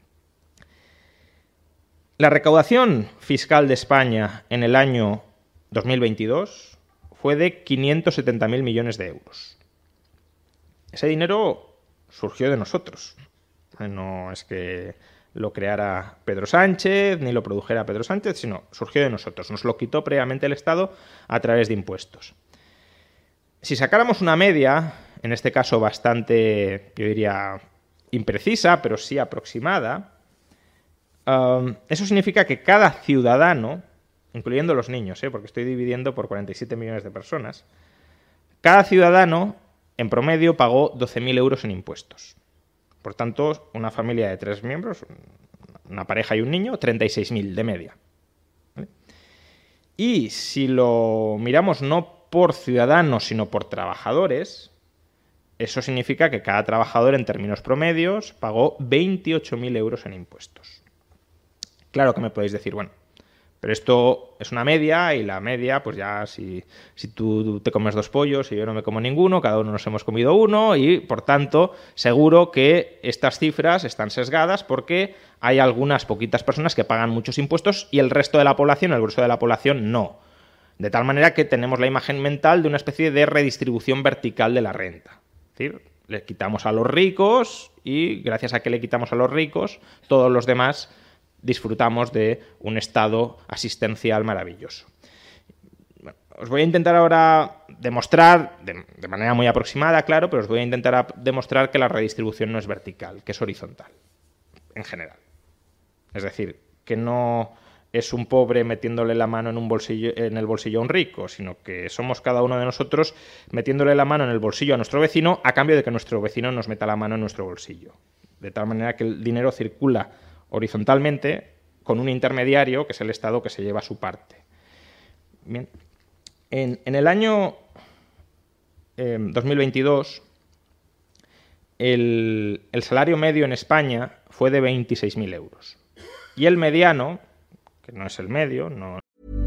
La recaudación fiscal de España en el año 2022 fue de 570.000 millones de euros. Ese dinero surgió de nosotros. No es que lo creara Pedro Sánchez, ni lo produjera Pedro Sánchez, sino surgió de nosotros. Nos lo quitó previamente el Estado a través de impuestos. Si sacáramos una media, en este caso bastante, yo diría, imprecisa, pero sí aproximada, eso significa que cada ciudadano, incluyendo los niños, porque estoy dividiendo por 47 millones de personas, cada ciudadano, en promedio, pagó 12.000 euros en impuestos. Por tanto, una familia de 3 miembros, una pareja y un niño, 36.000 de media, ¿vale? Y si lo miramos no por ciudadanos, sino por trabajadores, eso significa que cada trabajador, en términos promedios, pagó 28.000 euros en impuestos. Claro que me podéis decir, bueno, pero esto es una media, y la media, pues ya si tú te comes 2 pollos y yo no me como ninguno, cada uno nos hemos comido uno, y por tanto seguro que estas cifras están sesgadas porque hay algunas poquitas personas que pagan muchos impuestos y el resto de la población, el grueso de la población, no. De tal manera que tenemos la imagen mental de una especie de redistribución vertical de la renta. Es decir, le quitamos a los ricos y gracias a que le quitamos a los ricos, todos los demás disfrutamos de un estado asistencial maravilloso. Bueno, os voy a intentar ahora demostrar, de manera muy aproximada, claro, pero os voy a intentar demostrar que la redistribución no es vertical, que es horizontal, en general. Es decir, que no es un pobre metiéndole la mano en el bolsillo a un rico, sino que somos cada uno de nosotros metiéndole la mano en el bolsillo a nuestro vecino a cambio de que nuestro vecino nos meta la mano en nuestro bolsillo. De tal manera que el dinero circula horizontalmente con un intermediario que es el Estado que se lleva su parte. Bien. En el año 2022 el salario medio en España fue de 26.000 euros. Y el mediano, que no es el medio, no.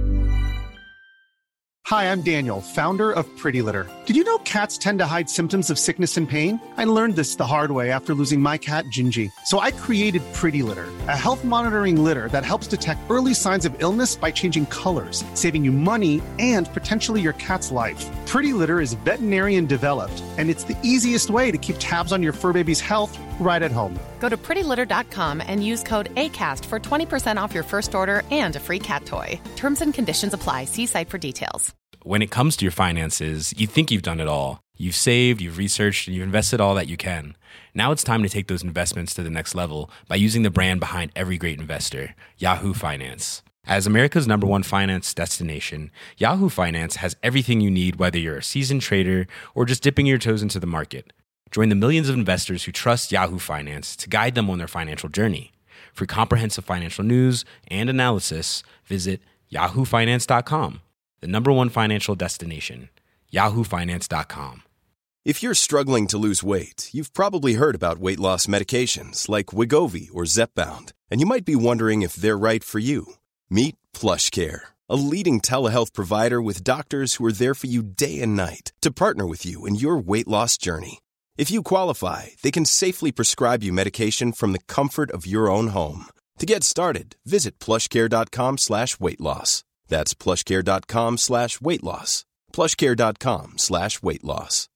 Hi, I'm Daniel, founder of Pretty Litter. Did you know cats tend to hide symptoms of sickness and pain? I learned this the hard way after losing my cat, Gingy. So I created Pretty Litter, a health monitoring litter that helps detect early signs of illness by changing colors, saving you money and potentially your cat's life. Pretty Litter is veterinarian developed, and it's the easiest way to keep tabs on your fur baby's health right at home. Go to prettylitter.com and use code ACAST for 20% off your first order and a free cat toy. Terms and conditions apply. See site for details. When it comes to your finances, you think you've done it all. You've saved, you've researched, and you've invested all that you can. Now it's time to take those investments to the next level by using the brand behind every great investor, Yahoo Finance. As America's #1 finance destination, Yahoo Finance has everything you need, whether you're a seasoned trader or just dipping your toes into the market. Join the millions of investors who trust Yahoo Finance to guide them on their financial journey. For comprehensive financial news and analysis, visit yahoofinance.com. The #1 financial destination, yahoofinance.com. If you're struggling to lose weight, you've probably heard about weight loss medications like Wegovy or Zepbound, and you might be wondering if they're right for you. Meet PlushCare, a leading telehealth provider with doctors who are there for you day and night to partner with you in your weight loss journey. If you qualify, they can safely prescribe you medication from the comfort of your own home. To get started, visit plushcare.com/weightloss. That's plushcare.com/weight loss. plushcare.com/weight loss.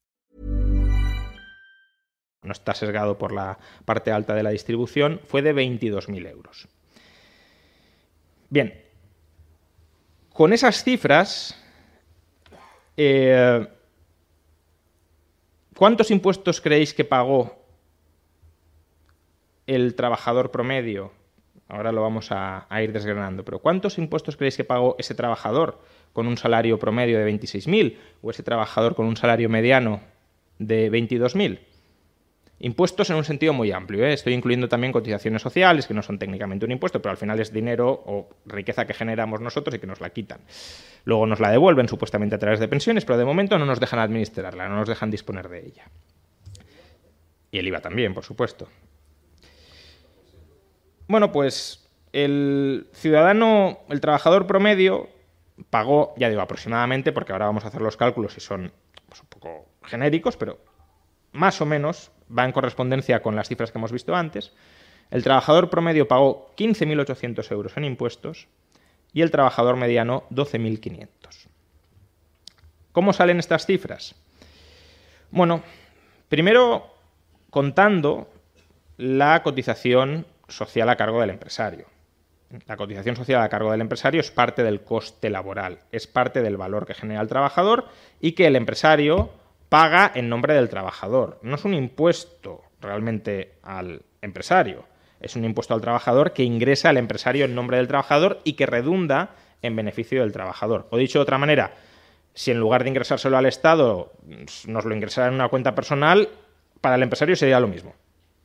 No está sesgado por la parte alta de la distribución, fue de 22.000 euros. Bien, con esas cifras, ¿cuántos impuestos creéis que pagó el trabajador promedio? Ahora lo vamos a ir desgranando, pero ¿cuántos impuestos creéis que pagó ese trabajador con un salario promedio de 26.000 o ese trabajador con un salario mediano de 22.000? Impuestos en un sentido muy amplio, ¿eh? Estoy incluyendo también cotizaciones sociales, que no son técnicamente un impuesto, pero al final es dinero o riqueza que generamos nosotros y que nos la quitan. Luego nos la devuelven supuestamente a través de pensiones, pero de momento no nos dejan administrarla, no nos dejan disponer de ella. Y el IVA también, por supuesto. Bueno, pues el ciudadano, el trabajador promedio, pagó, ya digo, aproximadamente, porque ahora vamos a hacer los cálculos y son pues, un poco genéricos, pero más o menos va en correspondencia con las cifras que hemos visto antes. El trabajador promedio pagó 15.800 euros en impuestos y el trabajador mediano 12.500. ¿Cómo salen estas cifras? Bueno, primero contando la cotización social a cargo del empresario. La cotización social a cargo del empresario es parte del coste laboral, es parte del valor que genera el trabajador y que el empresario paga en nombre del trabajador. No es un impuesto realmente al empresario, es un impuesto al trabajador que ingresa al empresario en nombre del trabajador y que redunda en beneficio del trabajador. O dicho de otra manera, si en lugar de ingresárselo al Estado nos lo ingresara en una cuenta personal, para el empresario sería lo mismo.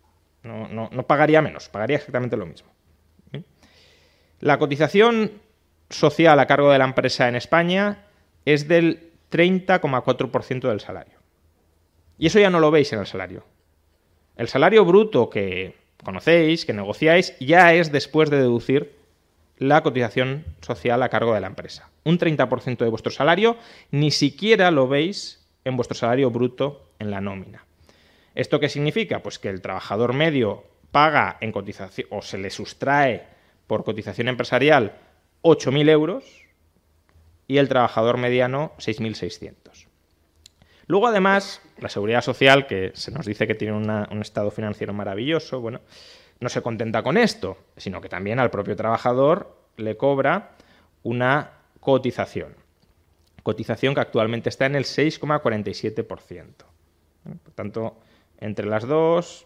No pagaría menos, pagaría exactamente lo mismo. ¿Bien? La cotización social a cargo de la empresa en España es del 30,4% del salario. Y eso ya no lo veis en el salario. El salario bruto que conocéis, que negociáis, ya es después de deducir la cotización social a cargo de la empresa. Un 30% de vuestro salario ni siquiera lo veis en vuestro salario bruto en la nómina. ¿Esto qué significa? Pues que el trabajador medio paga en cotización o se le sustrae por cotización empresarial 8.000 euros y el trabajador mediano 6.600. Luego, además, la Seguridad Social, que se nos dice que tiene un estado financiero maravilloso, bueno, no se contenta con esto, sino que también al propio trabajador le cobra una cotización. Cotización que actualmente está en el 6,47%. Por tanto, entre las dos,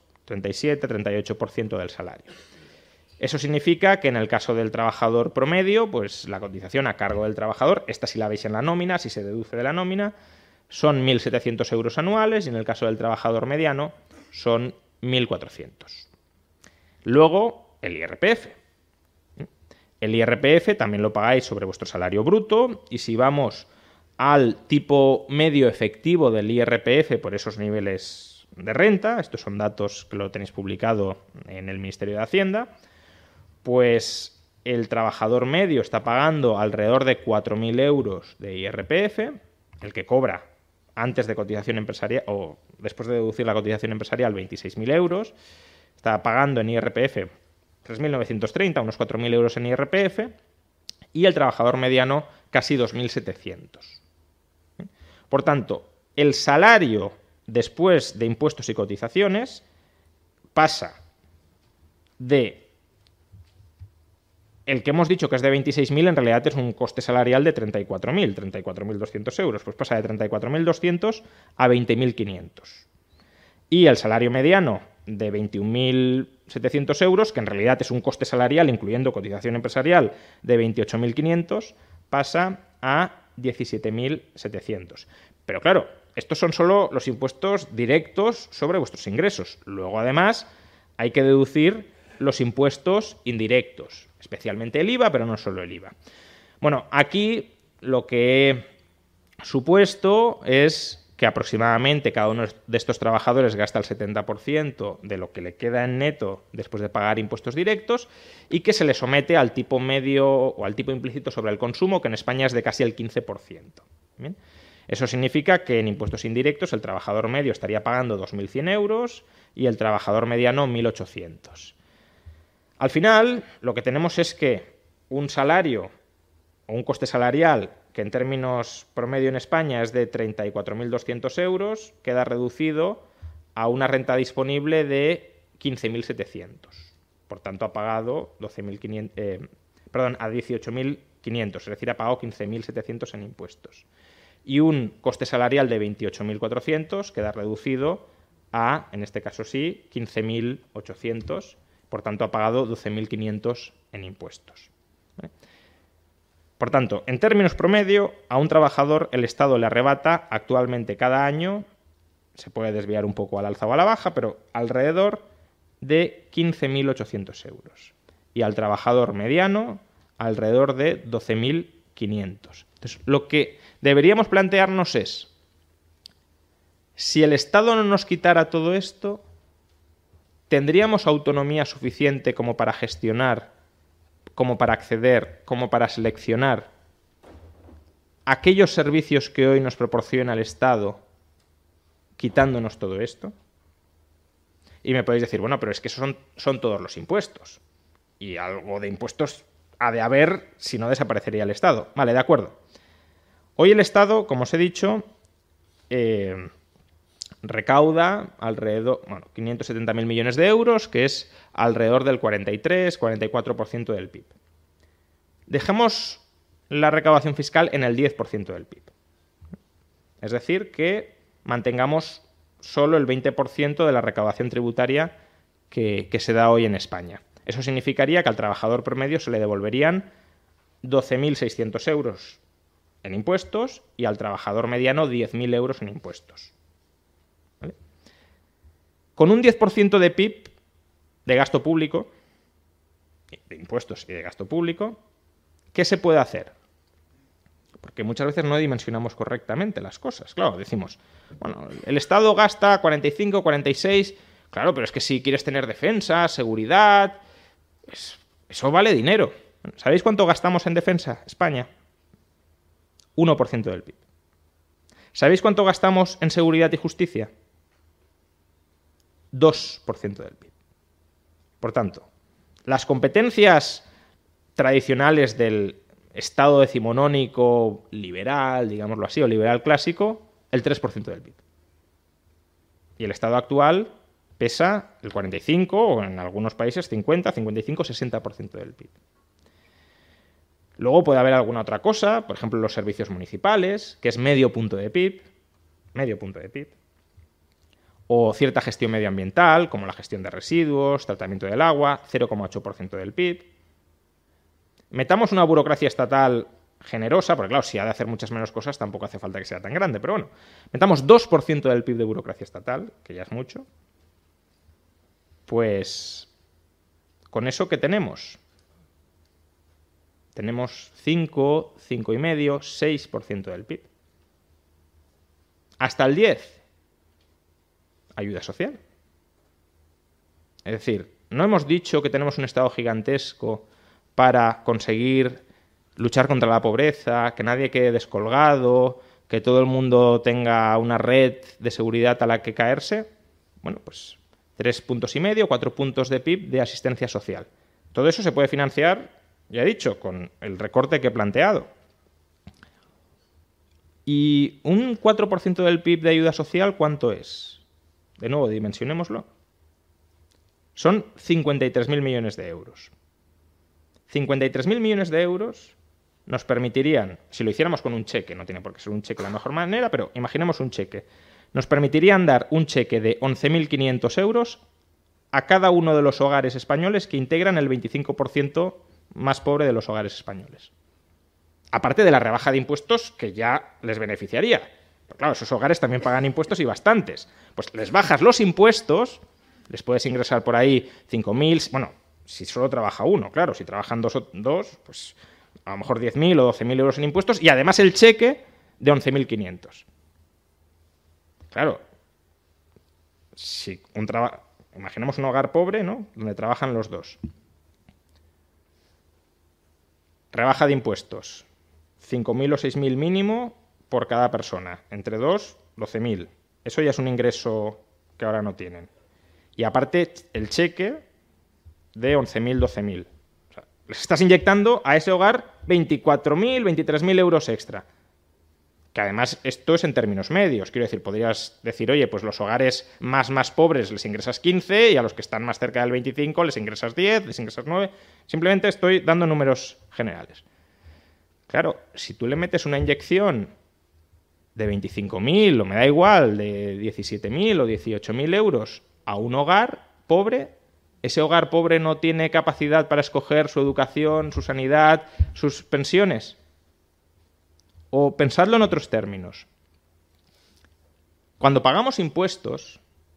37-38% del salario. Eso significa que en el caso del trabajador promedio, pues la cotización a cargo del trabajador, esta sí la veis en la nómina, si se deduce de la nómina, son 1.700 euros anuales y en el caso del trabajador mediano son 1.400. Luego, el IRPF. El IRPF también lo pagáis sobre vuestro salario bruto y si vamos al tipo medio efectivo del IRPF por esos niveles de renta, estos son datos que lo tenéis publicado en el Ministerio de Hacienda, pues el trabajador medio está pagando alrededor de 4.000 euros de IRPF, el que cobra antes de cotización empresarial o después de deducir la cotización empresarial 26.000 euros, está pagando en IRPF 3.930, unos 4.000 euros en IRPF, y el trabajador mediano casi 2.700. Por tanto, el salario después de impuestos y cotizaciones pasa de el que hemos dicho que es de 26.000, en realidad es un coste salarial de 34.200 euros. Pues pasa de 34.200 a 20.500. Y el salario mediano de 21.700 euros, que en realidad es un coste salarial, incluyendo cotización empresarial, de 28.500, pasa a 17.700. Pero claro, estos son solo los impuestos directos sobre vuestros ingresos. Luego, además, hay que deducir los impuestos indirectos, especialmente el IVA, pero no solo el IVA. Bueno, aquí lo que he supuesto es que aproximadamente cada uno de estos trabajadores gasta el 70% de lo que le queda en neto después de pagar impuestos directos y que se le somete al tipo medio o al tipo implícito sobre el consumo, que en España es de casi el 15%. ¿Bien? Eso significa que en impuestos indirectos el trabajador medio estaría pagando 2.100 euros y el trabajador mediano 1.800. Al final, lo que tenemos es que un salario o un coste salarial que en términos promedio en España es de 34.200 euros, queda reducido a una renta disponible de 15.700. Por tanto, ha pagado a 18.500, es decir, ha pagado 15.700 en impuestos. Y un coste salarial de 28.400 queda reducido a, en este caso sí, 15.800, por tanto, ha pagado 12.500 en impuestos. ¿Vale? Por tanto, en términos promedio, a un trabajador el Estado le arrebata actualmente cada año, se puede desviar un poco al alza o a la baja, pero alrededor de 15.800 euros. Y al trabajador mediano, alrededor de 12.500. Entonces, lo que deberíamos plantearnos es, si el Estado no nos quitara todo esto, ¿tendríamos autonomía suficiente como para gestionar, como para acceder, como para seleccionar aquellos servicios que hoy nos proporciona el Estado, quitándonos todo esto? Y me podéis decir, bueno, pero es que esos son todos los impuestos. Y algo de impuestos ha de haber, si no desaparecería el Estado. Vale, de acuerdo. Hoy el Estado, como os he dicho, recauda alrededor, 570.000 millones de euros, que es alrededor del 43-44% del PIB. Dejemos la recaudación fiscal en el 10% del PIB. Es decir, que mantengamos solo el 20% de la recaudación tributaria que se da hoy en España. Eso significaría que al trabajador promedio se le devolverían 12.600 euros en impuestos y al trabajador mediano 10.000 euros en impuestos. ¿Vale? Con un 10% de PIB, de gasto público, de impuestos y de gasto público, ¿qué se puede hacer? Porque muchas veces no dimensionamos correctamente las cosas. Claro, decimos, bueno, el Estado gasta 45, 46, claro, pero es que si quieres tener defensa, seguridad, eso vale dinero. ¿Sabéis cuánto gastamos en defensa, España? 1% del PIB. ¿Sabéis cuánto gastamos en seguridad y justicia? 2% del PIB. Por tanto, las competencias tradicionales del Estado decimonónico liberal, digámoslo así, o liberal clásico, el 3% del PIB. Y el Estado actual pesa el 45, o en algunos países 50, 55, 60% del PIB. Luego puede haber alguna otra cosa, por ejemplo los servicios municipales, que es medio punto de PIB, o cierta gestión medioambiental, como la gestión de residuos, tratamiento del agua, 0,8% del PIB. Metamos una burocracia estatal generosa, porque claro, si ha de hacer muchas menos cosas tampoco hace falta que sea tan grande, pero bueno, metamos 2% del PIB de burocracia estatal, que ya es mucho. Pues, ¿con eso qué tenemos? Tenemos 5, 5,5, 6% del PIB. Hasta el 10, ayuda social. Es decir, no hemos dicho que tenemos un Estado gigantesco para conseguir luchar contra la pobreza, que nadie quede descolgado, que todo el mundo tenga una red de seguridad a la que caerse. Bueno, pues 3,5 puntos, 4 puntos de PIB de asistencia social. Todo eso se puede financiar, ya he dicho, con el recorte que he planteado. ¿Y un 4% del PIB de ayuda social cuánto es? De nuevo, dimensionémoslo. Son 53.000 millones de euros. 53.000 millones de euros nos permitirían, si lo hiciéramos con un cheque, no tiene por qué ser un cheque la mejor manera, pero imaginemos un cheque, nos permitirían dar un cheque de 11.500 euros a cada uno de los hogares españoles que integran el 25% más pobre de los hogares españoles. Aparte de la rebaja de impuestos que ya les beneficiaría. Pero claro, esos hogares también pagan impuestos y bastantes. Pues les bajas los impuestos, les puedes ingresar por ahí 5.000, bueno, si solo trabaja uno, claro, si trabajan dos, pues a lo mejor 10.000 o 12.000 euros en impuestos y además el cheque de 11.500. Claro, si imaginemos un hogar pobre, ¿no?, donde trabajan los dos. Rebaja de impuestos, 5.000 o 6.000 mínimo por cada persona. Entre dos, 12.000. Eso ya es un ingreso que ahora no tienen. Y aparte, el cheque de 11.000, 12.000. O sea, les estás inyectando a ese hogar 24.000, 23.000 euros extra. Que además esto es en términos medios. Quiero decir, podrías decir, oye, pues los hogares más pobres les ingresas 15 y a los que están más cerca del 25 les ingresas 10, les ingresas 9. Simplemente estoy dando números generales. Claro, si tú le metes una inyección de 25.000 o me da igual, de 17.000 o 18.000 euros a un hogar pobre, ese hogar pobre no tiene capacidad para escoger su educación, su sanidad, sus pensiones. O pensadlo en otros términos. Cuando pagamos impuestos,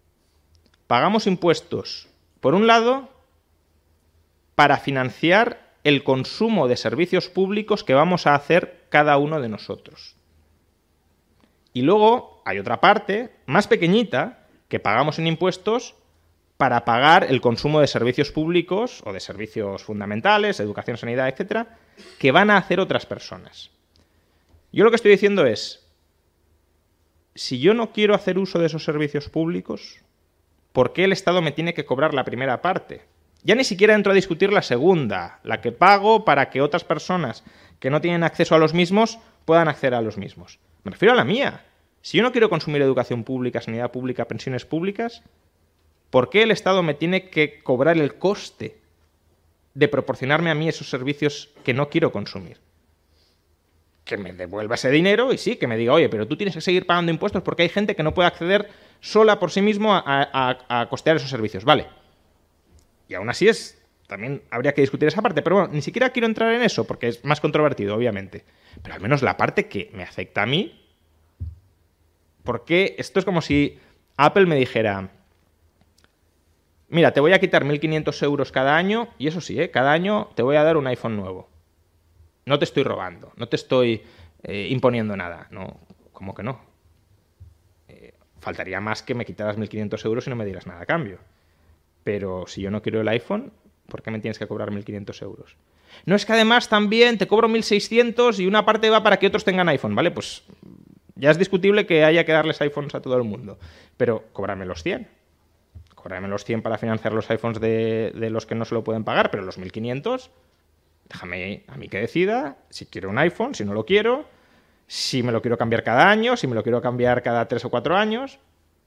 por un lado, para financiar el consumo de servicios públicos que vamos a hacer cada uno de nosotros. Y luego hay otra parte, más pequeñita, que pagamos en impuestos para pagar el consumo de servicios públicos o de servicios fundamentales, educación, sanidad, etcétera, que van a hacer otras personas. Yo lo que estoy diciendo es, si yo no quiero hacer uso de esos servicios públicos, ¿por qué el Estado me tiene que cobrar la primera parte? Ya ni siquiera entro a discutir la segunda, la que pago para que otras personas que no tienen acceso a los mismos puedan acceder a los mismos. Me refiero a la mía. Si yo no quiero consumir educación pública, sanidad pública, pensiones públicas, ¿por qué el Estado me tiene que cobrar el coste de proporcionarme a mí esos servicios que no quiero consumir? Que me devuelva ese dinero y sí, que me diga, oye, pero tú tienes que seguir pagando impuestos porque hay gente que no puede acceder sola por sí mismo a costear esos servicios. Vale. Y aún así también habría que discutir esa parte, pero bueno, ni siquiera quiero entrar en eso porque es más controvertido, obviamente. Pero al menos la parte que me afecta a mí, porque esto es como si Apple me dijera, mira, te voy a quitar 1.500 euros cada año, y eso sí, cada año te voy a dar un iPhone nuevo. No te estoy robando, no te estoy imponiendo nada. No, ¿cómo que no? Faltaría más que me quitaras 1.500 euros y no me dieras nada a cambio. Pero si yo no quiero el iPhone, ¿por qué me tienes que cobrar 1.500 euros? No, es que además también te cobro 1.600 y una parte va para que otros tengan iPhone, ¿vale? Pues ya es discutible que haya que darles iPhones a todo el mundo. Pero cóbrame los 100. Cóbrame los 100 para financiar los iPhones de los que no se lo pueden pagar, pero los 1.500... déjame a mí que decida si quiero un iPhone, si no lo quiero, si me lo quiero cambiar cada año, si me lo quiero cambiar cada 3 o 4 años.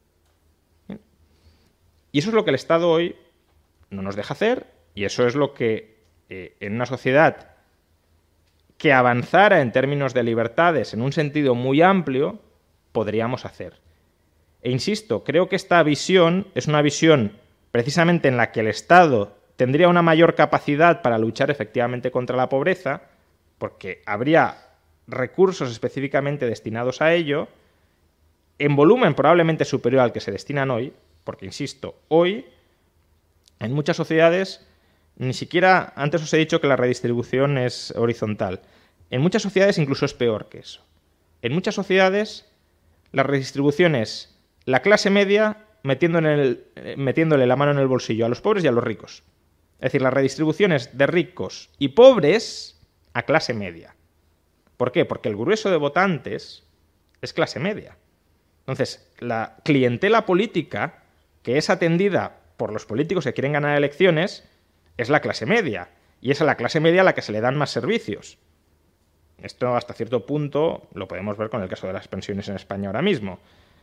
Y eso es lo que el Estado hoy no nos deja hacer, y eso es lo que en una sociedad que avanzara en términos de libertades en un sentido muy amplio podríamos hacer. E insisto, creo que esta visión es una visión precisamente en la que el Estado tendría una mayor capacidad para luchar efectivamente contra la pobreza, porque habría recursos específicamente destinados a ello, en volumen probablemente superior al que se destinan hoy, porque, insisto, hoy en muchas sociedades, ni siquiera, antes os he dicho que la redistribución es horizontal, en muchas sociedades incluso es peor que eso. En muchas sociedades la redistribución es la clase media metiéndole la mano en el bolsillo a los pobres y a los ricos. Es decir, la redistribución es de ricos y pobres a clase media. ¿Por qué? Porque el grueso de votantes es clase media. Entonces, la clientela política que es atendida por los políticos que quieren ganar elecciones es la clase media. Y es a la clase media a la que se le dan más servicios. Esto hasta cierto punto lo podemos ver con el caso de las pensiones en España ahora mismo.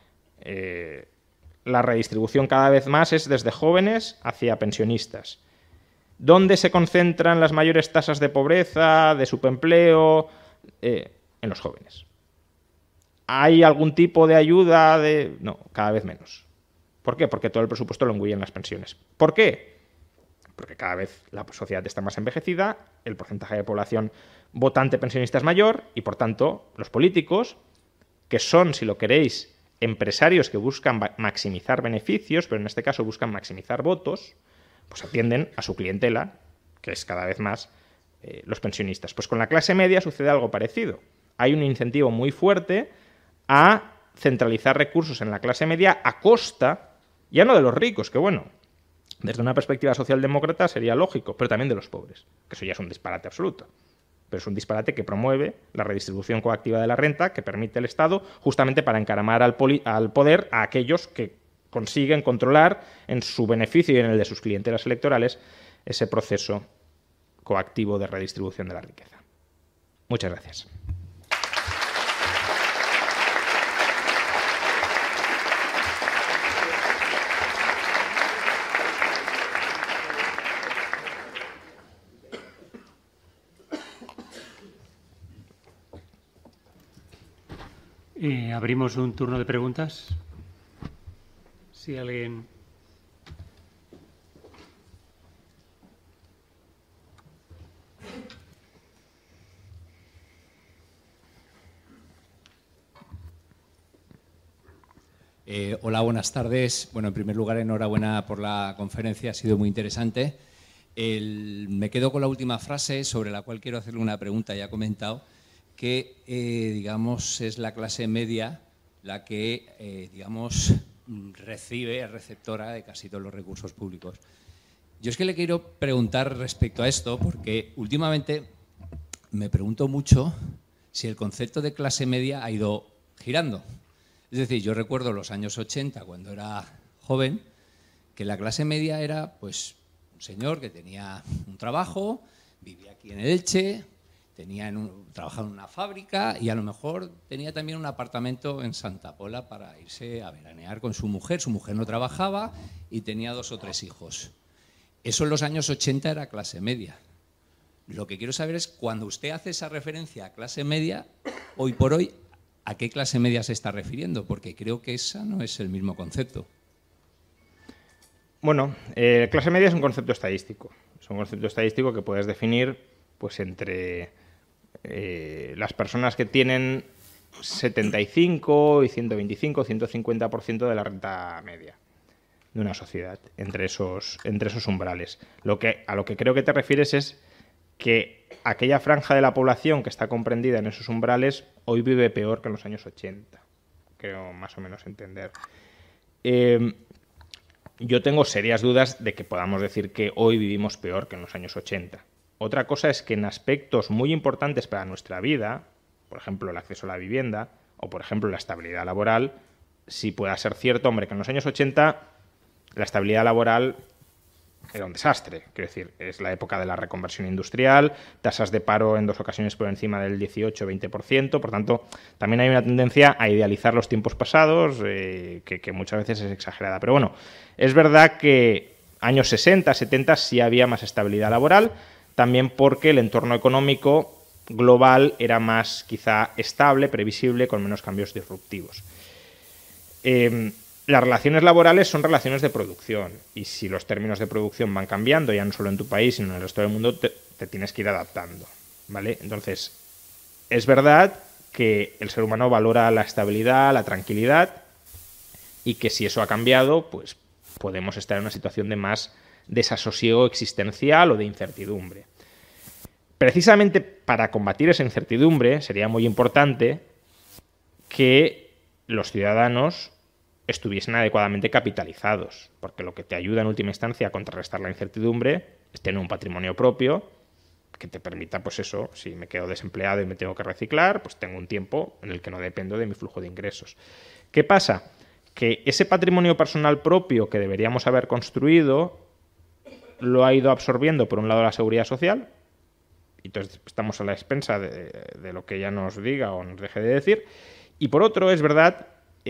La redistribución cada vez más es desde jóvenes hacia pensionistas. ¿Dónde se concentran las mayores tasas de pobreza, de subempleo? En los jóvenes. ¿Hay algún tipo de ayuda? No, cada vez menos. ¿Por qué? Porque todo el presupuesto lo engullen las pensiones. ¿Por qué? Porque cada vez la sociedad está más envejecida, el porcentaje de población votante pensionista es mayor y, por tanto, los políticos, que son, si lo queréis, empresarios que buscan maximizar beneficios, pero en este caso buscan maximizar votos, pues atienden a su clientela, que es cada vez más los pensionistas. Pues con la clase media sucede algo parecido. Hay un incentivo muy fuerte a centralizar recursos en la clase media a costa, ya no de los ricos, que bueno, desde una perspectiva socialdemócrata sería lógico, pero también de los pobres, que eso ya es un disparate absoluto. Pero es un disparate que promueve la redistribución coactiva de la renta, que permite el Estado justamente para encaramar al poder a aquellos que consiguen controlar en su beneficio y en el de sus clientelas electorales ese proceso coactivo de redistribución de la riqueza. Muchas gracias. Abrimos un turno de preguntas. Si alguien... Hola, buenas tardes. Bueno, en primer lugar, enhorabuena por la conferencia, ha sido muy interesante. Me quedo con la última frase sobre la cual quiero hacerle una pregunta. Ya ha comentado que, digamos, es la clase media la que, digamos, recibe, es receptora de casi todos los recursos públicos. Yo es que le quiero preguntar respecto a esto, porque últimamente me pregunto mucho si el concepto de clase media ha ido girando. Es decir, yo recuerdo los años 80, cuando era joven, que la clase media era pues un señor que tenía un trabajo, vivía aquí en Elche, trabajaba en una fábrica y a lo mejor tenía también un apartamento en Santa Pola para irse a veranear con su mujer. Su mujer no trabajaba y tenía 2 o 3 hijos. Eso en los años 80 era clase media. Lo que quiero saber es, cuando usted hace esa referencia a clase media, hoy por hoy, ¿a qué clase media se está refiriendo? Porque creo que esa no es el mismo concepto. Bueno, clase media es un concepto estadístico. Es un concepto estadístico que puedes definir pues entre las personas que tienen 75 y 125, 150% de la renta media de una sociedad, entre esos umbrales. A lo que creo que te refieres es que aquella franja de la población que está comprendida en esos umbrales hoy vive peor que en los años 80. Creo más o menos entender. Yo tengo serias dudas de que podamos decir que hoy vivimos peor que en los años 80. Otra cosa es que en aspectos muy importantes para nuestra vida, por ejemplo el acceso a la vivienda o por ejemplo la estabilidad laboral, sí pueda ser cierto, hombre, que en los años 80 la estabilidad laboral era un desastre. Quiero decir, es la época de la reconversión industrial, tasas de paro en 2 ocasiones por encima del 18-20%, por tanto, también hay una tendencia a idealizar los tiempos pasados, que muchas veces es exagerada. Pero bueno, es verdad que años 60, 70 sí había más estabilidad laboral, también porque el entorno económico global era más quizá estable, previsible, con menos cambios disruptivos. Las relaciones laborales son relaciones de producción y si los términos de producción van cambiando, ya no solo en tu país, sino en el resto del mundo, te tienes que ir adaptando, ¿vale? Entonces, es verdad que el ser humano valora la estabilidad, la tranquilidad y que si eso ha cambiado, pues podemos estar en una situación de más desasosiego existencial o de incertidumbre. Precisamente para combatir esa incertidumbre sería muy importante que los ciudadanos estuviesen adecuadamente capitalizados, porque lo que te ayuda en última instancia a contrarrestar la incertidumbre es tener un patrimonio propio que te permita, pues eso, si me quedo desempleado y me tengo que reciclar, pues tengo un tiempo en el que no dependo de mi flujo de ingresos. ¿Qué pasa? Que ese patrimonio personal propio que deberíamos haber construido lo ha ido absorbiendo, por un lado, la seguridad social, y entonces estamos a la expensa de lo que ella nos diga o nos deje de decir, y por otro, es verdad,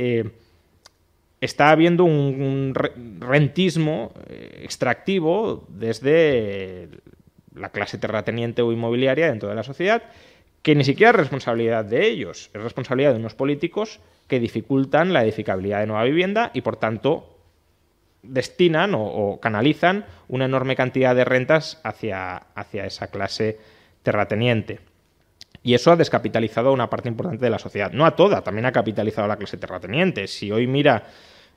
está habiendo un rentismo extractivo desde la clase terrateniente o inmobiliaria dentro de la sociedad, que ni siquiera es responsabilidad de ellos, es responsabilidad de unos políticos que dificultan la edificabilidad de nueva vivienda y, por tanto, destinan o canalizan una enorme cantidad de rentas hacia esa clase terrateniente. Y eso ha descapitalizado a una parte importante de la sociedad. No a toda, también ha capitalizado a la clase terrateniente. Si hoy mira,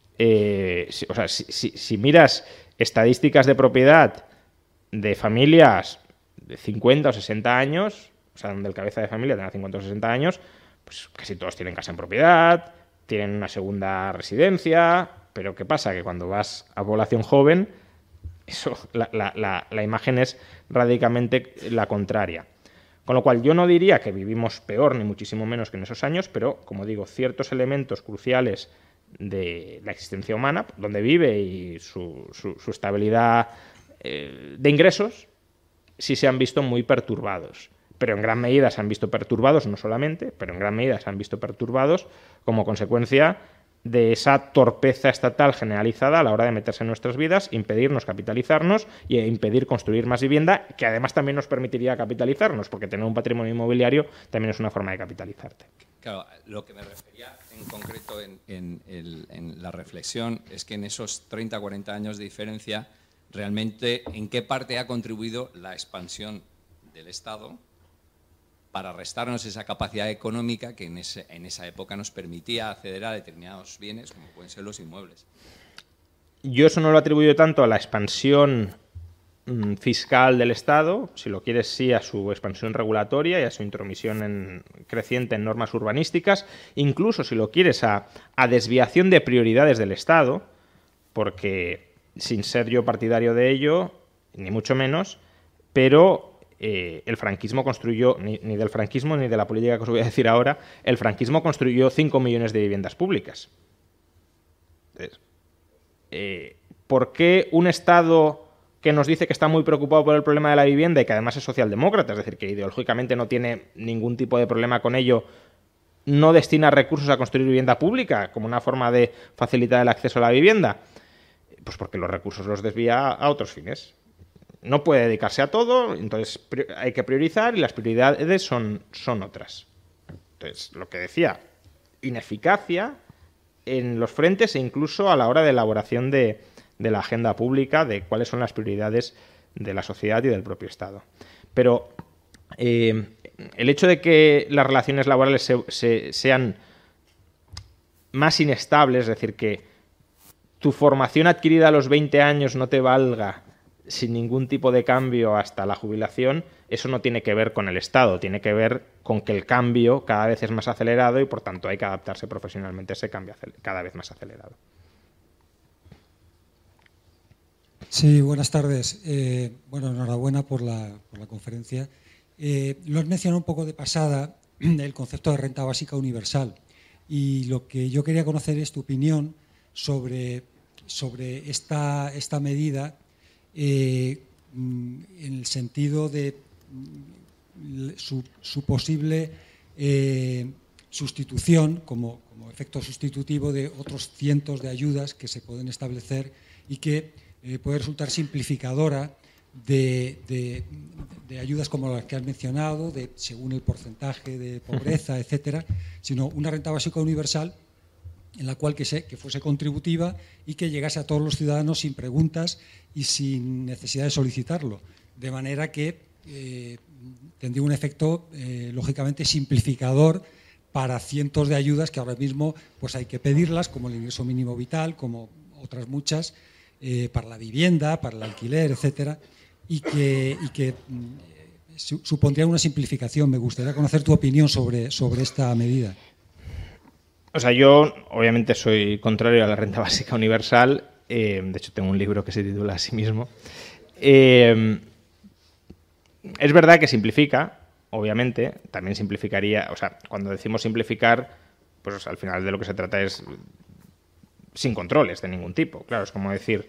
si miras estadísticas de propiedad de familias de 50 o 60 años, o sea, donde el cabeza de familia tenga 50 o 60 años, pues casi todos tienen casa en propiedad, tienen una segunda residencia, pero ¿qué pasa? Que cuando vas a población joven, eso, la imagen es radicalmente la contraria. Con lo cual yo no diría que vivimos peor, ni muchísimo menos que en esos años, pero, como digo, ciertos elementos cruciales de la existencia humana, donde vive y su estabilidad de ingresos, sí se han visto muy perturbados. pero en gran medida se han visto perturbados, no solamente, pero en gran medida se han visto perturbados como consecuencia de esa torpeza estatal generalizada a la hora de meterse en nuestras vidas, impedirnos capitalizarnos e impedir construir más vivienda, que además también nos permitiría capitalizarnos, porque tener un patrimonio inmobiliario también es una forma de capitalizarte. Claro, lo que me refería en concreto en la reflexión es que en esos 30, 40 años de diferencia, realmente, ¿en qué parte ha contribuido la expansión del Estado para restarnos esa capacidad económica que en esa época nos permitía acceder a determinados bienes, como pueden ser los inmuebles? Yo eso no lo atribuyo tanto a la expansión fiscal del Estado, si lo quieres sí a su expansión regulatoria y a su intromisión creciente en normas urbanísticas, incluso si lo quieres a desviación de prioridades del Estado, porque sin ser yo partidario de ello, ni mucho menos, pero el franquismo construyó, ni del franquismo ni de la política que os voy a decir ahora, el franquismo construyó 5 millones de viviendas públicas. Entonces, ¿por qué un Estado que nos dice que está muy preocupado por el problema de la vivienda y que además es socialdemócrata, es decir, que ideológicamente no tiene ningún tipo de problema con ello, no destina recursos a construir vivienda pública como una forma de facilitar el acceso a la vivienda? Pues porque los recursos los desvía a otros fines. No puede dedicarse a todo, entonces hay que priorizar y las prioridades son otras. Entonces, lo que decía, ineficacia en los frentes e incluso a la hora de elaboración de la agenda pública, de cuáles son las prioridades de la sociedad y del propio Estado. Pero el hecho de que las relaciones laborales sean más inestables, es decir, que tu formación adquirida a los 20 años no te valga sin ningún tipo de cambio hasta la jubilación, eso no tiene que ver con el Estado, tiene que ver con que el cambio cada vez es más acelerado y por tanto hay que adaptarse profesionalmente a ese cambio cada vez más acelerado. Sí, buenas tardes. Enhorabuena por la conferencia. Lo has mencionado un poco de pasada, el concepto de renta básica universal. Y lo que yo quería conocer es tu opinión sobre esta medida en el sentido de su posible sustitución como efecto sustitutivo de otros cientos de ayudas que se pueden establecer y que puede resultar simplificadora de ayudas como las que has mencionado, según el porcentaje de pobreza, etcétera, sino una renta básica universal en la cual que fuese contributiva y que llegase a todos los ciudadanos sin preguntas y sin necesidad de solicitarlo, de manera que tendría un efecto lógicamente simplificador para cientos de ayudas que ahora mismo pues hay que pedirlas, como el ingreso mínimo vital, como otras muchas, para la vivienda, para el alquiler, etcétera, y que supondría una simplificación. Me gustaría conocer tu opinión sobre esta medida. O sea, yo obviamente soy contrario a la renta básica universal. De hecho, tengo un libro que se titula así mismo. Es verdad que simplifica, obviamente. También simplificaría, o sea, cuando decimos simplificar, pues al final de lo que se trata es sin controles de ningún tipo. Claro, es como decir,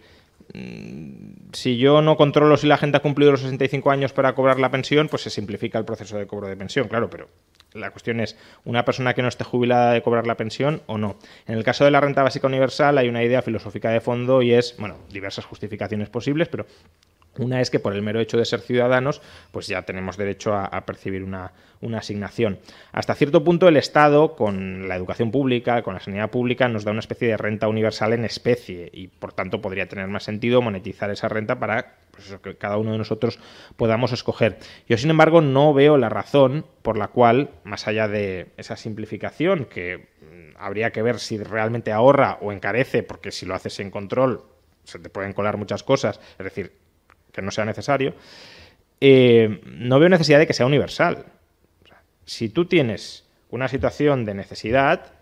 si yo no controlo si la gente ha cumplido los 65 años para cobrar la pensión, pues se simplifica el proceso de cobro de pensión, claro, pero la cuestión es, ¿una persona que no esté jubilada de cobrar la pensión o no? En el caso de la renta básica universal hay una idea filosófica de fondo y es, bueno, diversas justificaciones posibles, pero una es que por el mero hecho de ser ciudadanos, pues ya tenemos derecho a percibir una asignación. Hasta cierto punto el Estado, con la educación pública, con la sanidad pública, nos da una especie de renta universal en especie y por tanto podría tener más sentido monetizar esa renta para pues eso, que cada uno de nosotros podamos escoger. Yo, sin embargo, no veo la razón por la cual, más allá de esa simplificación, que habría que ver si realmente ahorra o encarece, porque si lo haces sin control se te pueden colar muchas cosas, es decir, que no sea necesario, no veo necesidad de que sea universal. O sea, si tú tienes una situación de necesidad,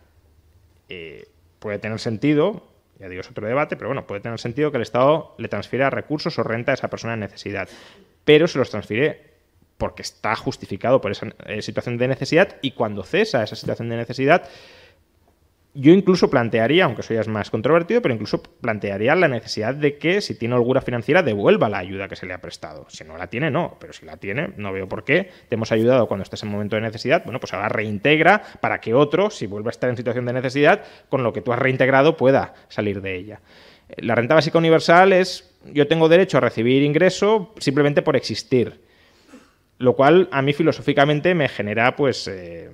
puede tener sentido, ya digo, es otro debate, pero bueno, puede tener sentido que el Estado le transfiera recursos o renta a esa persona en necesidad, pero se los transfiere porque está justificado por esa situación de necesidad y cuando cesa esa situación de necesidad, yo incluso plantearía, aunque eso ya es más controvertido, pero incluso plantearía la necesidad de que, si tiene holgura financiera, devuelva la ayuda que se le ha prestado. Si no la tiene, no, pero si la tiene, no veo por qué. Te hemos ayudado cuando estás en momento de necesidad, bueno, pues ahora reintegra para que otro, si vuelve a estar en situación de necesidad, con lo que tú has reintegrado pueda salir de ella. La renta básica universal es, yo tengo derecho a recibir ingreso simplemente por existir, lo cual a mí filosóficamente me genera pues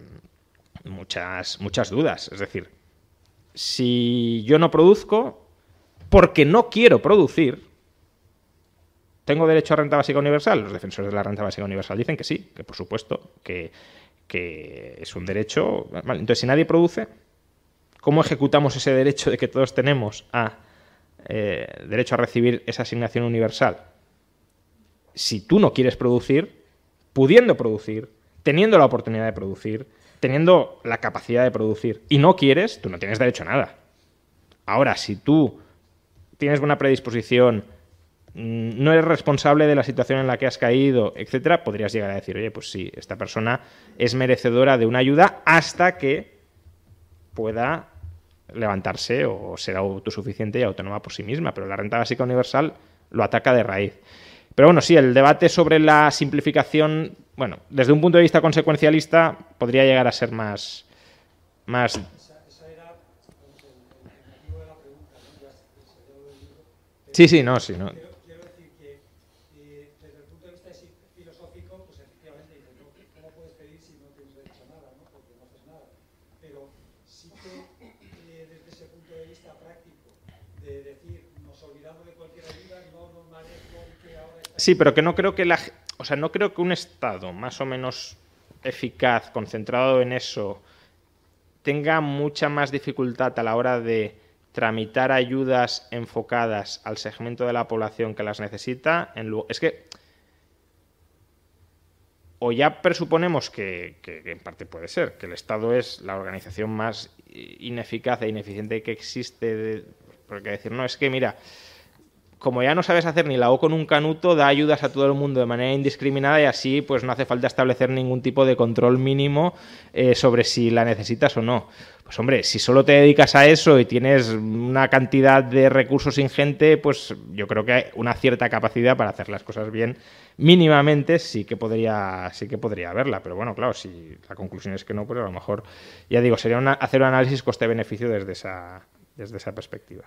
muchas dudas. Es decir, si yo no produzco porque no quiero producir, ¿tengo derecho a renta básica universal? Los defensores de la renta básica universal dicen que sí, que por supuesto, que es un derecho. Vale, entonces, si nadie produce, ¿cómo ejecutamos ese derecho de que todos tenemos a derecho a recibir esa asignación universal? Si tú no quieres producir, pudiendo producir, teniendo la oportunidad de producir, teniendo la capacidad de producir y no quieres, tú no tienes derecho a nada. Ahora, si tú tienes buena predisposición, no eres responsable de la situación en la que has caído, etcétera, podrías llegar a decir, oye, pues sí, esta persona es merecedora de una ayuda hasta que pueda levantarse o ser autosuficiente y autónoma por sí misma. Pero la renta básica universal lo ataca de raíz. Pero bueno, sí, el debate sobre la simplificación, bueno, desde un punto de vista consecuencialista podría llegar a ser más... Esa era el motivo de la pregunta, ¿no? Sí, no, sí, no. Quiero decir que desde el punto de vista filosófico, pues efectivamente, ¿cómo puedes pedir si no tienes derecho a nada, ¿no? Porque no haces nada. Pero sí que desde ese punto de vista práctico, de decir, nos olvidamos de cualquier ayuda, no nos merezco que ahora... Sí, pero que no creo que no creo que un Estado más o menos eficaz, concentrado en eso, tenga mucha más dificultad a la hora de tramitar ayudas enfocadas al segmento de la población que las necesita. Es que o ya presuponemos que en parte puede ser, que el Estado es la organización más ineficaz e ineficiente que existe, porque decir, no, es que mira, como ya no sabes hacer ni la O con un canuto, da ayudas a todo el mundo de manera indiscriminada y así pues no hace falta establecer ningún tipo de control mínimo sobre si la necesitas o no. Pues hombre, si solo te dedicas a eso y tienes una cantidad de recursos ingente, pues yo creo que hay una cierta capacidad para hacer las cosas bien. Mínimamente sí que podría haberla, pero bueno, claro, si la conclusión es que no, pues a lo mejor, ya digo, sería hacer un análisis coste-beneficio desde esa perspectiva.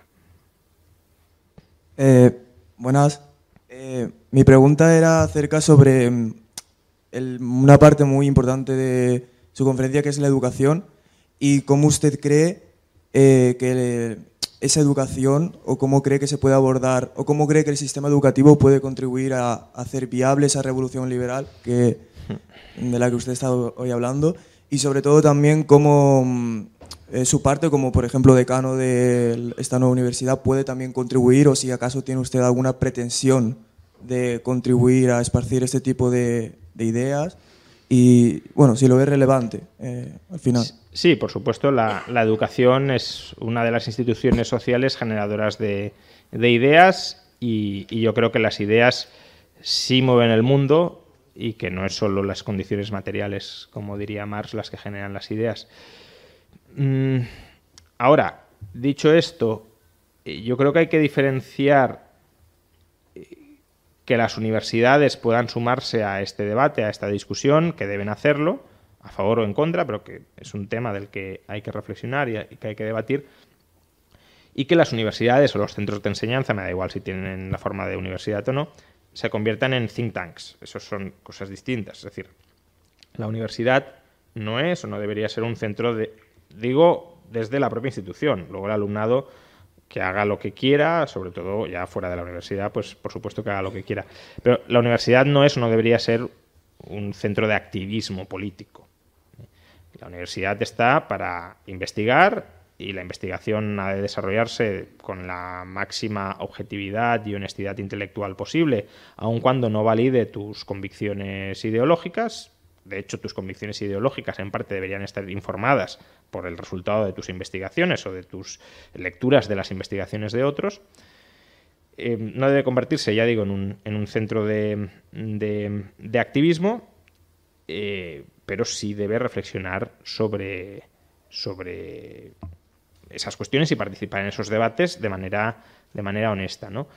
Buenas. Mi pregunta era acerca sobre una parte muy importante de su conferencia, que es la educación, y cómo usted cree que esa educación, o cómo cree que se puede abordar, o cómo cree que el sistema educativo puede contribuir a hacer viable esa revolución liberal de la que usted está hoy hablando, y sobre todo también cómo su parte, como por ejemplo decano de esta nueva universidad, puede también contribuir, o si acaso tiene usted alguna pretensión de contribuir a esparcir este tipo de ideas, y bueno, si lo ve relevante al final. Sí, por supuesto, la educación es una de las instituciones sociales generadoras de ideas, y yo creo que las ideas sí mueven el mundo y que no es solo las condiciones materiales, como diría Marx, las que generan las ideas. Ahora, dicho esto, yo creo que hay que diferenciar que las universidades puedan sumarse a este debate, a esta discusión, que deben hacerlo, a favor o en contra, pero que es un tema del que hay que reflexionar y que hay que debatir, y que las universidades o los centros de enseñanza, me da igual si tienen la forma de universidad o no, se conviertan en think tanks. Eso son cosas distintas. Es decir, la universidad no es o no debería ser un centro digo, desde la propia institución. Luego el alumnado que haga lo que quiera, sobre todo ya fuera de la universidad, pues por supuesto que haga lo que quiera. Pero la universidad no es o no debería ser un centro de activismo político. La universidad está para investigar, y la investigación ha de desarrollarse con la máxima objetividad y honestidad intelectual posible, aun cuando no valide tus convicciones ideológicas. De hecho, tus convicciones ideológicas en parte deberían estar informadas por el resultado de tus investigaciones o de tus lecturas de las investigaciones de otros. No debe convertirse, ya digo, en un centro de activismo, pero sí debe reflexionar sobre esas cuestiones y participar en esos debates de manera honesta, ¿no?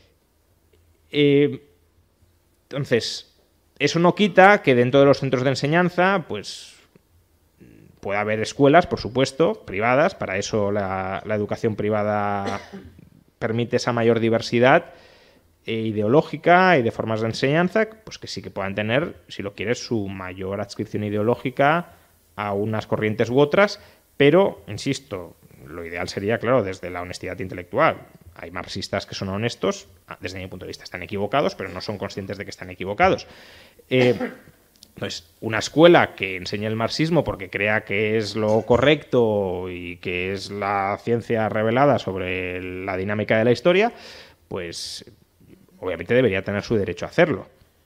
Entonces, eso no quita que dentro de los centros de enseñanza, pues pueda haber escuelas, por supuesto, privadas. Para eso la educación privada permite esa mayor diversidad ideológica y de formas de enseñanza, pues que sí que puedan tener, si lo quieres, su mayor adscripción ideológica a unas corrientes u otras, pero, insisto, lo ideal sería, claro, desde la honestidad intelectual. Hay marxistas que son honestos, desde mi punto de vista están equivocados, pero no son conscientes de que están equivocados. Entonces, una escuela que enseñe el marxismo porque crea que es lo correcto y que es la ciencia revelada sobre la dinámica de la historia, pues obviamente debería tener su derecho a hacerlo.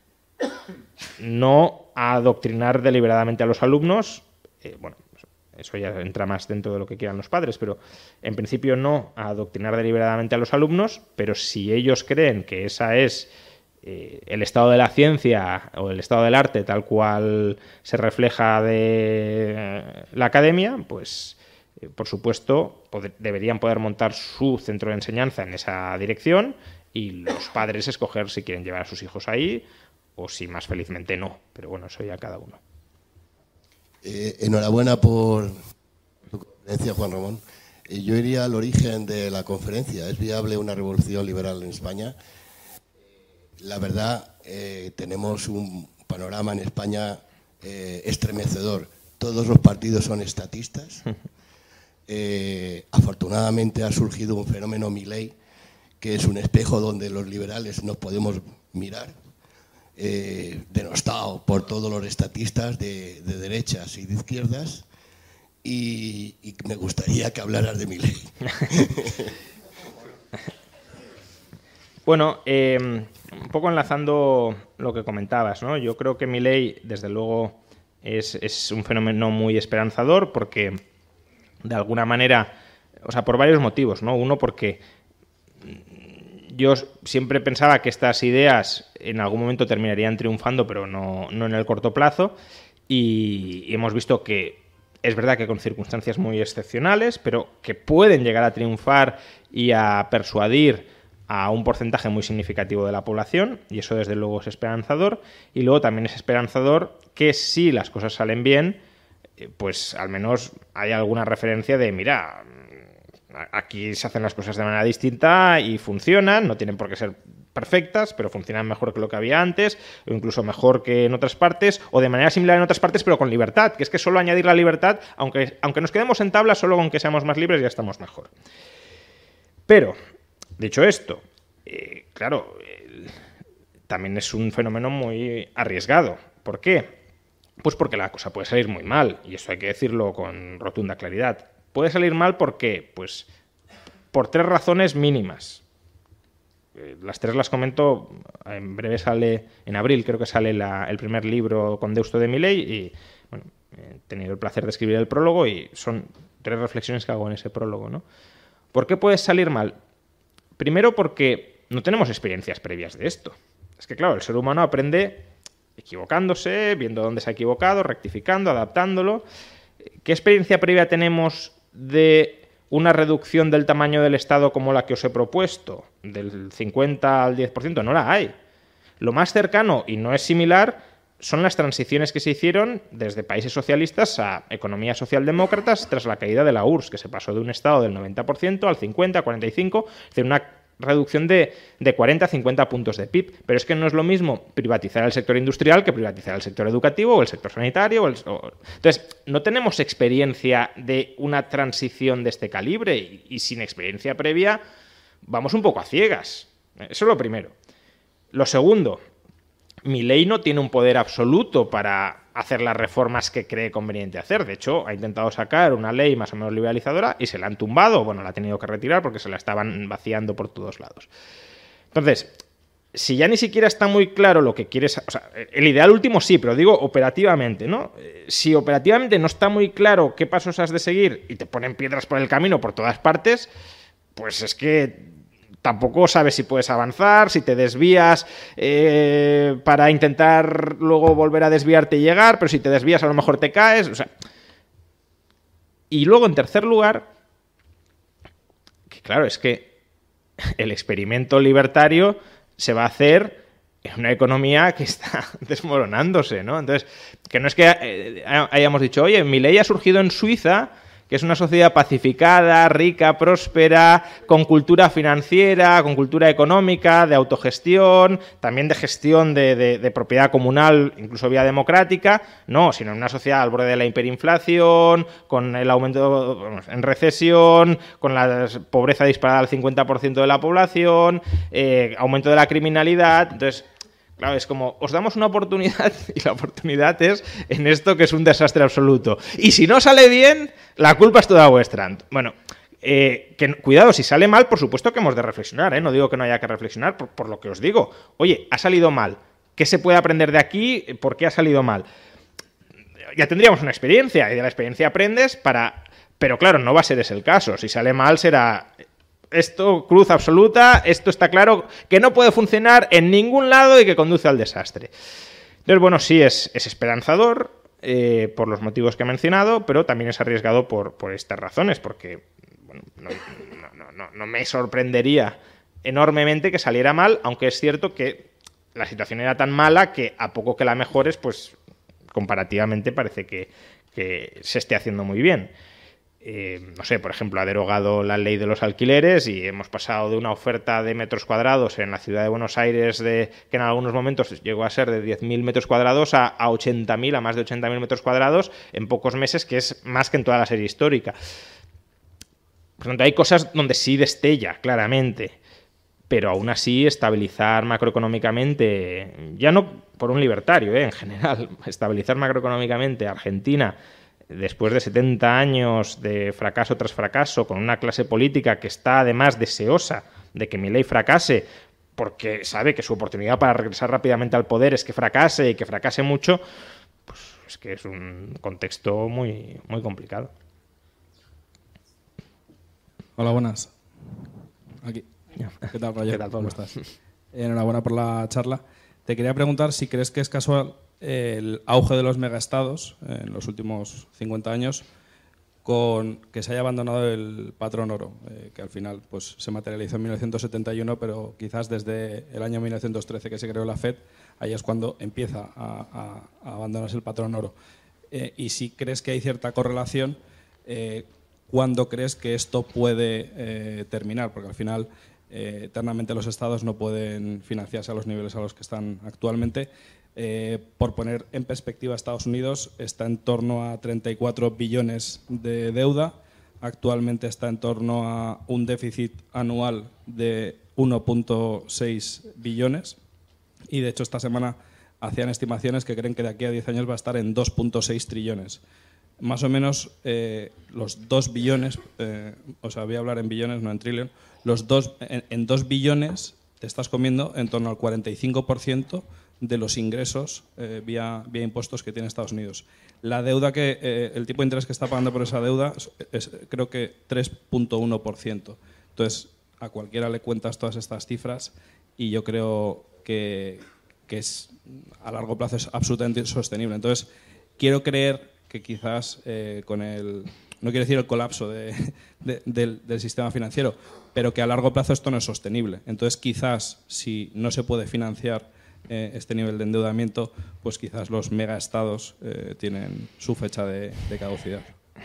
No a adoctrinar deliberadamente a los alumnos, bueno, eso ya entra más dentro de lo que quieran los padres, pero en principio no a adoctrinar deliberadamente a los alumnos, pero si ellos creen que esa es el estado de la ciencia o el estado del arte tal cual se refleja de la academia, pues por supuesto deberían poder montar su centro de enseñanza en esa dirección y los padres escoger si quieren llevar a sus hijos ahí o si más felizmente no, pero bueno, eso ya cada uno. Enhorabuena por tu conferencia, Juan Ramón. Yo iría al origen de la conferencia. ¿Es viable una revolución liberal en España? La verdad, tenemos un panorama en España estremecedor. Todos los partidos son estatistas. Afortunadamente ha surgido un fenómeno Milei, que es un espejo donde los liberales nos podemos mirar, denostado por todos los estatistas de derechas y de izquierdas, y me gustaría que hablaras de Milei. Bueno, un poco enlazando lo que comentabas, ¿no? Yo creo que Milei, desde luego, es un fenómeno muy esperanzador porque, de alguna manera, o sea, por varios motivos, ¿no? Uno, porque yo siempre pensaba que estas ideas en algún momento terminarían triunfando, pero no en el corto plazo, y hemos visto que es verdad que con circunstancias muy excepcionales, pero que pueden llegar a triunfar y a persuadir a un porcentaje muy significativo de la población, y eso desde luego es esperanzador. Y luego también es esperanzador que si las cosas salen bien, pues al menos hay alguna referencia de, mira, aquí se hacen las cosas de manera distinta y funcionan, no tienen por qué ser perfectas, pero funcionan mejor que lo que había antes, o incluso mejor que en otras partes, o de manera similar en otras partes, pero con libertad, que es que solo añadir la libertad, aunque nos quedemos en tabla, solo con que seamos más libres ya estamos mejor. Pero, dicho esto, claro, también es un fenómeno muy arriesgado. ¿Por qué? Pues porque la cosa puede salir muy mal, y eso hay que decirlo con rotunda claridad. Puede salir mal porque, pues, por tres razones mínimas. Las tres las comento, en breve sale, en abril creo que sale el primer libro con Deusto de Milei, y bueno, he tenido el placer de escribir el prólogo y son tres reflexiones que hago en ese prólogo, ¿no? ¿Por qué puede salir mal? Primero porque no tenemos experiencias previas de esto. Es que claro, el ser humano aprende equivocándose, viendo dónde se ha equivocado, rectificando, adaptándolo. ¿Qué experiencia previa tenemos de una reducción del tamaño del Estado como la que os he propuesto, del 50 al 10%? No la hay. Lo más cercano, y no es similar, son las transiciones que se hicieron desde países socialistas a economías socialdemócratas tras la caída de la URSS, que se pasó de un Estado del 90% al 50, 45, es decir, una reducción de 40 a 50 puntos de PIB. Pero es que no es lo mismo privatizar el sector industrial que privatizar el sector educativo o el sector sanitario. Entonces, no tenemos experiencia de una transición de este calibre y sin experiencia previa vamos un poco a ciegas. Eso es lo primero. Lo segundo, Milei no tiene un poder absoluto para hacer las reformas que cree conveniente hacer. De hecho, ha intentado sacar una ley más o menos liberalizadora y se la han tumbado. Bueno, la ha tenido que retirar porque se la estaban vaciando por todos lados. Entonces, si ya ni siquiera está muy claro lo que quieres... O sea, el ideal último sí, pero digo operativamente, ¿no? Si operativamente no está muy claro qué pasos has de seguir y te ponen piedras por el camino por todas partes, pues es que tampoco sabes si puedes avanzar, si te desvías para intentar luego volver a desviarte y llegar, pero si te desvías a lo mejor te caes. O sea. Y luego, en tercer lugar, claro, es que el experimento libertario se va a hacer en una economía que está desmoronándose, ¿no? Entonces, que no es que hayamos dicho, oye, Milei ha surgido en Suiza, que es una sociedad pacificada, rica, próspera, con cultura financiera, con cultura económica, de autogestión, también de gestión de propiedad comunal, incluso vía democrática, no, sino en una sociedad al borde de la hiperinflación, con el aumento en recesión, con la pobreza disparada al 50% de la población, aumento de la criminalidad. Entonces, claro, es como, os damos una oportunidad y la oportunidad es en esto que es un desastre absoluto. Y si no sale bien, la culpa es toda vuestra. Bueno, cuidado, si sale mal, por supuesto que hemos de reflexionar, ¿eh? No digo que no haya que reflexionar por lo que os digo. Oye, ha salido mal. ¿Qué se puede aprender de aquí? ¿Por qué ha salido mal? Ya tendríamos una experiencia y de la experiencia aprendes para... Pero claro, no va a ser ese el caso. Si sale mal será... Esto, cruz absoluta, esto está claro que no puede funcionar en ningún lado y que conduce al desastre. Entonces, bueno, sí es esperanzador por los motivos que he mencionado, pero también es arriesgado por estas razones, porque bueno, no me sorprendería enormemente que saliera mal, aunque es cierto que la situación era tan mala que a poco que la mejores, pues comparativamente parece que se esté haciendo muy bien. No sé, por ejemplo, ha derogado la ley de los alquileres y hemos pasado de una oferta de metros cuadrados en la ciudad de Buenos Aires que en algunos momentos llegó a ser de 10.000 metros cuadrados a 80.000, a más de 80.000 metros cuadrados en pocos meses, que es más que en toda la serie histórica. Por lo tanto, hay cosas donde sí destella, claramente, pero aún así estabilizar macroeconómicamente, ya no por un libertario, en general, estabilizar macroeconómicamente a Argentina después de 70 años de fracaso tras fracaso, con una clase política que está además deseosa de que Milei fracase, porque sabe que su oportunidad para regresar rápidamente al poder es que fracase y que fracase mucho, pues es que es un contexto muy, muy complicado. Hola, buenas. Aquí. ¿Qué tal, Roger? ¿Qué tal, ¿Cómo estás? Enhorabuena por la charla. Te quería preguntar si crees que es casual el auge de los megaestados en los últimos 50 años con que se haya abandonado el patrón oro, que al final pues, se materializó en 1971, pero quizás desde el año 1913 que se creó la FED, ahí es cuando empieza a abandonarse el patrón oro. Y si crees que hay cierta correlación, ¿cuándo crees que esto puede terminar? Porque al final eternamente los estados no pueden financiarse a los niveles a los que están actualmente. Por poner en perspectiva, Estados Unidos está en torno a 34 billones de deuda, actualmente está en torno a un déficit anual de 1.6 billones y de hecho esta semana hacían estimaciones que creen que de aquí a 10 años va a estar en 2.6 trillones. Más o menos los 2 billones, o sea, voy a hablar en billones, no en trillón, en 2 billones te estás comiendo en torno al 45% de los ingresos vía impuestos que tiene Estados Unidos. La deuda el tipo de interés que está pagando por esa deuda es creo que 3.1%. Entonces, a cualquiera le cuentas todas estas cifras y yo creo que es, a largo plazo es absolutamente insostenible. Entonces, quiero creer que quizás con no quiero decir el colapso del sistema financiero, pero que a largo plazo esto no es sostenible. Entonces, quizás si no se puede financiar este nivel de endeudamiento, pues quizás los megaestados tienen su fecha de caducidad.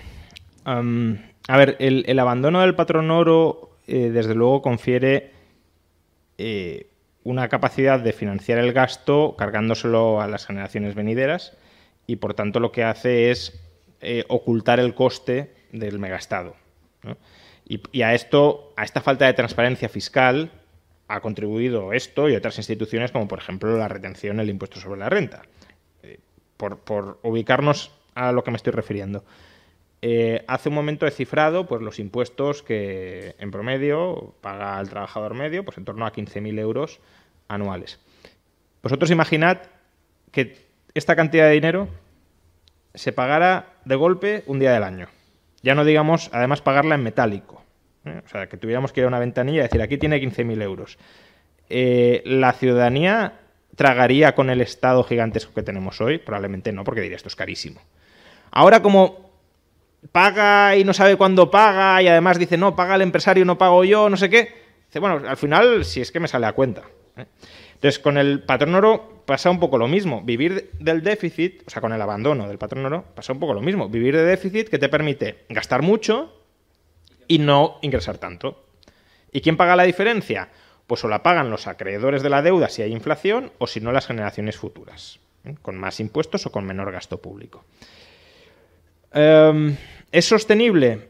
A ver, el abandono del patrón oro desde luego confiere una capacidad de financiar el gasto cargándoselo a las generaciones venideras y por tanto lo que hace es ocultar el coste del megaestado, ¿no? Y a esta falta de transparencia fiscal ha contribuido esto y otras instituciones como por ejemplo la retención del impuesto sobre la renta. Por ubicarnos a lo que me estoy refiriendo. Hace un momento he cifrado pues, los impuestos que en promedio paga el trabajador medio, pues en torno a 15.000 euros anuales. Vosotros imaginad que esta cantidad de dinero se pagara de golpe un día del año. Ya no digamos, además, pagarla en metálico. O sea, que tuviéramos que ir a una ventanilla y decir, aquí tiene 15.000 euros. ¿La ciudadanía tragaría con el Estado gigantesco que tenemos hoy? Probablemente no, porque diría, esto es carísimo. Ahora, como paga y no sabe cuándo paga y además dice, no, paga el empresario, no pago yo, no sé qué. Dice, bueno, al final, si es que me sale a cuenta. Entonces, con el patrón oro pasa un poco lo mismo. Vivir del déficit, o sea, con el abandono del patrón oro, pasa un poco lo mismo. Vivir de déficit que te permite gastar mucho y no ingresar tanto. ¿Y quién paga la diferencia? Pues o la pagan los acreedores de la deuda si hay inflación, o si no las generaciones futuras, con más impuestos o con menor gasto público. ¿Es sostenible?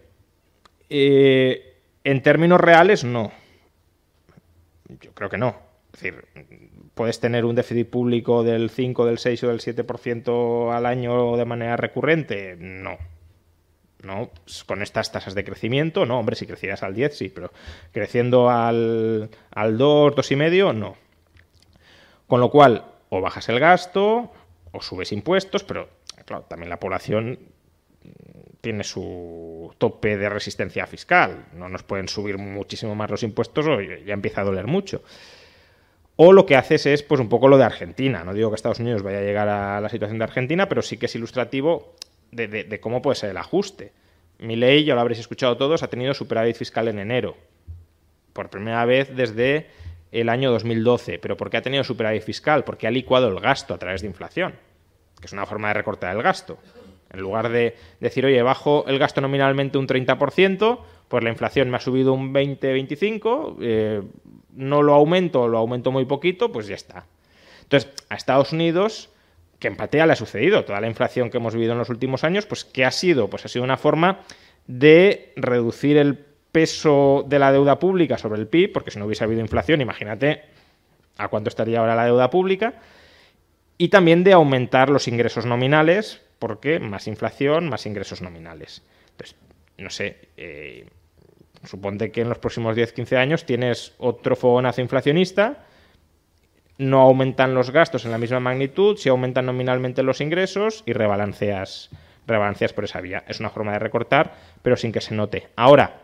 En términos reales, no. Yo creo que no. Es decir, ¿puedes tener un déficit público del 5, del 6 o del 7% al año de manera recurrente? No. No, con estas tasas de crecimiento, no. Hombre, si crecieras al 10, sí, pero creciendo al 2, 2,5, no. Con lo cual, o bajas el gasto, o subes impuestos, pero claro, también la población tiene su tope de resistencia fiscal. No nos pueden subir muchísimo más los impuestos o ya empieza a doler mucho. O lo que haces es pues un poco lo de Argentina. No digo que Estados Unidos vaya a llegar a la situación de Argentina, pero sí que es ilustrativo de cómo puede ser el ajuste. Milei, ya lo habréis escuchado todos, ha tenido superávit fiscal en enero. Por primera vez desde el año 2012. ¿Pero por qué ha tenido superávit fiscal? Porque ha licuado el gasto a través de inflación, que es una forma de recortar el gasto. En lugar de decir, oye, bajo el gasto nominalmente un 30%, pues la inflación me ha subido un 20-25%, no lo aumento muy poquito, pues ya está. Entonces, a Estados Unidos, que en patea le ha sucedido toda la inflación que hemos vivido en los últimos años, pues ¿qué ha sido? Pues ha sido una forma de reducir el peso de la deuda pública sobre el PIB, porque si no hubiese habido inflación, imagínate a cuánto estaría ahora la deuda pública, y también de aumentar los ingresos nominales, porque más inflación, más ingresos nominales. Entonces, no sé, suponte que en los próximos 10-15 años tienes otro fogonazo inflacionista, no aumentan los gastos en la misma magnitud, sí aumentan nominalmente los ingresos y rebalanceas por esa vía. Es una forma de recortar, pero sin que se note. Ahora,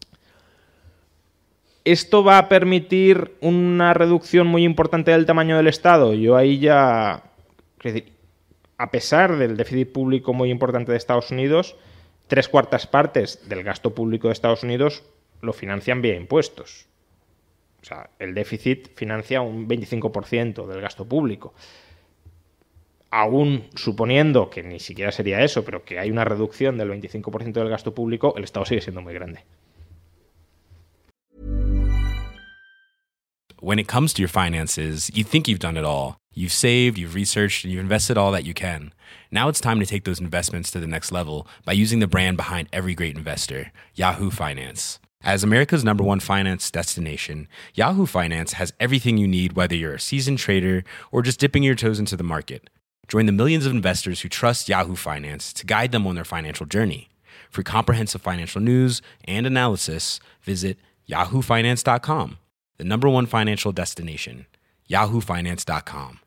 ¿esto va a permitir una reducción muy importante del tamaño del Estado? Yo ahí ya... Es decir, a pesar del déficit público muy importante de Estados Unidos, 3/4 partes del gasto público de Estados Unidos lo financian vía impuestos. O sea, el déficit financia un 25% del gasto público. Aún suponiendo que ni siquiera sería eso, pero que hay una reducción del 25% del gasto público, el Estado sigue siendo muy grande. When it comes to your finances, you think you've done it all. You've saved, you've researched, and you've invested all that you can. Now it's time to take those investments to the next level by using the brand behind every great investor, Yahoo Finance. As America's #1 finance destination, Yahoo Finance has everything you need, whether you're a seasoned trader or just dipping your toes into the market. Join the millions of investors who trust Yahoo Finance to guide them on their financial journey. For comprehensive financial news and analysis, visit yahoofinance.com, the #1 financial destination, yahoofinance.com.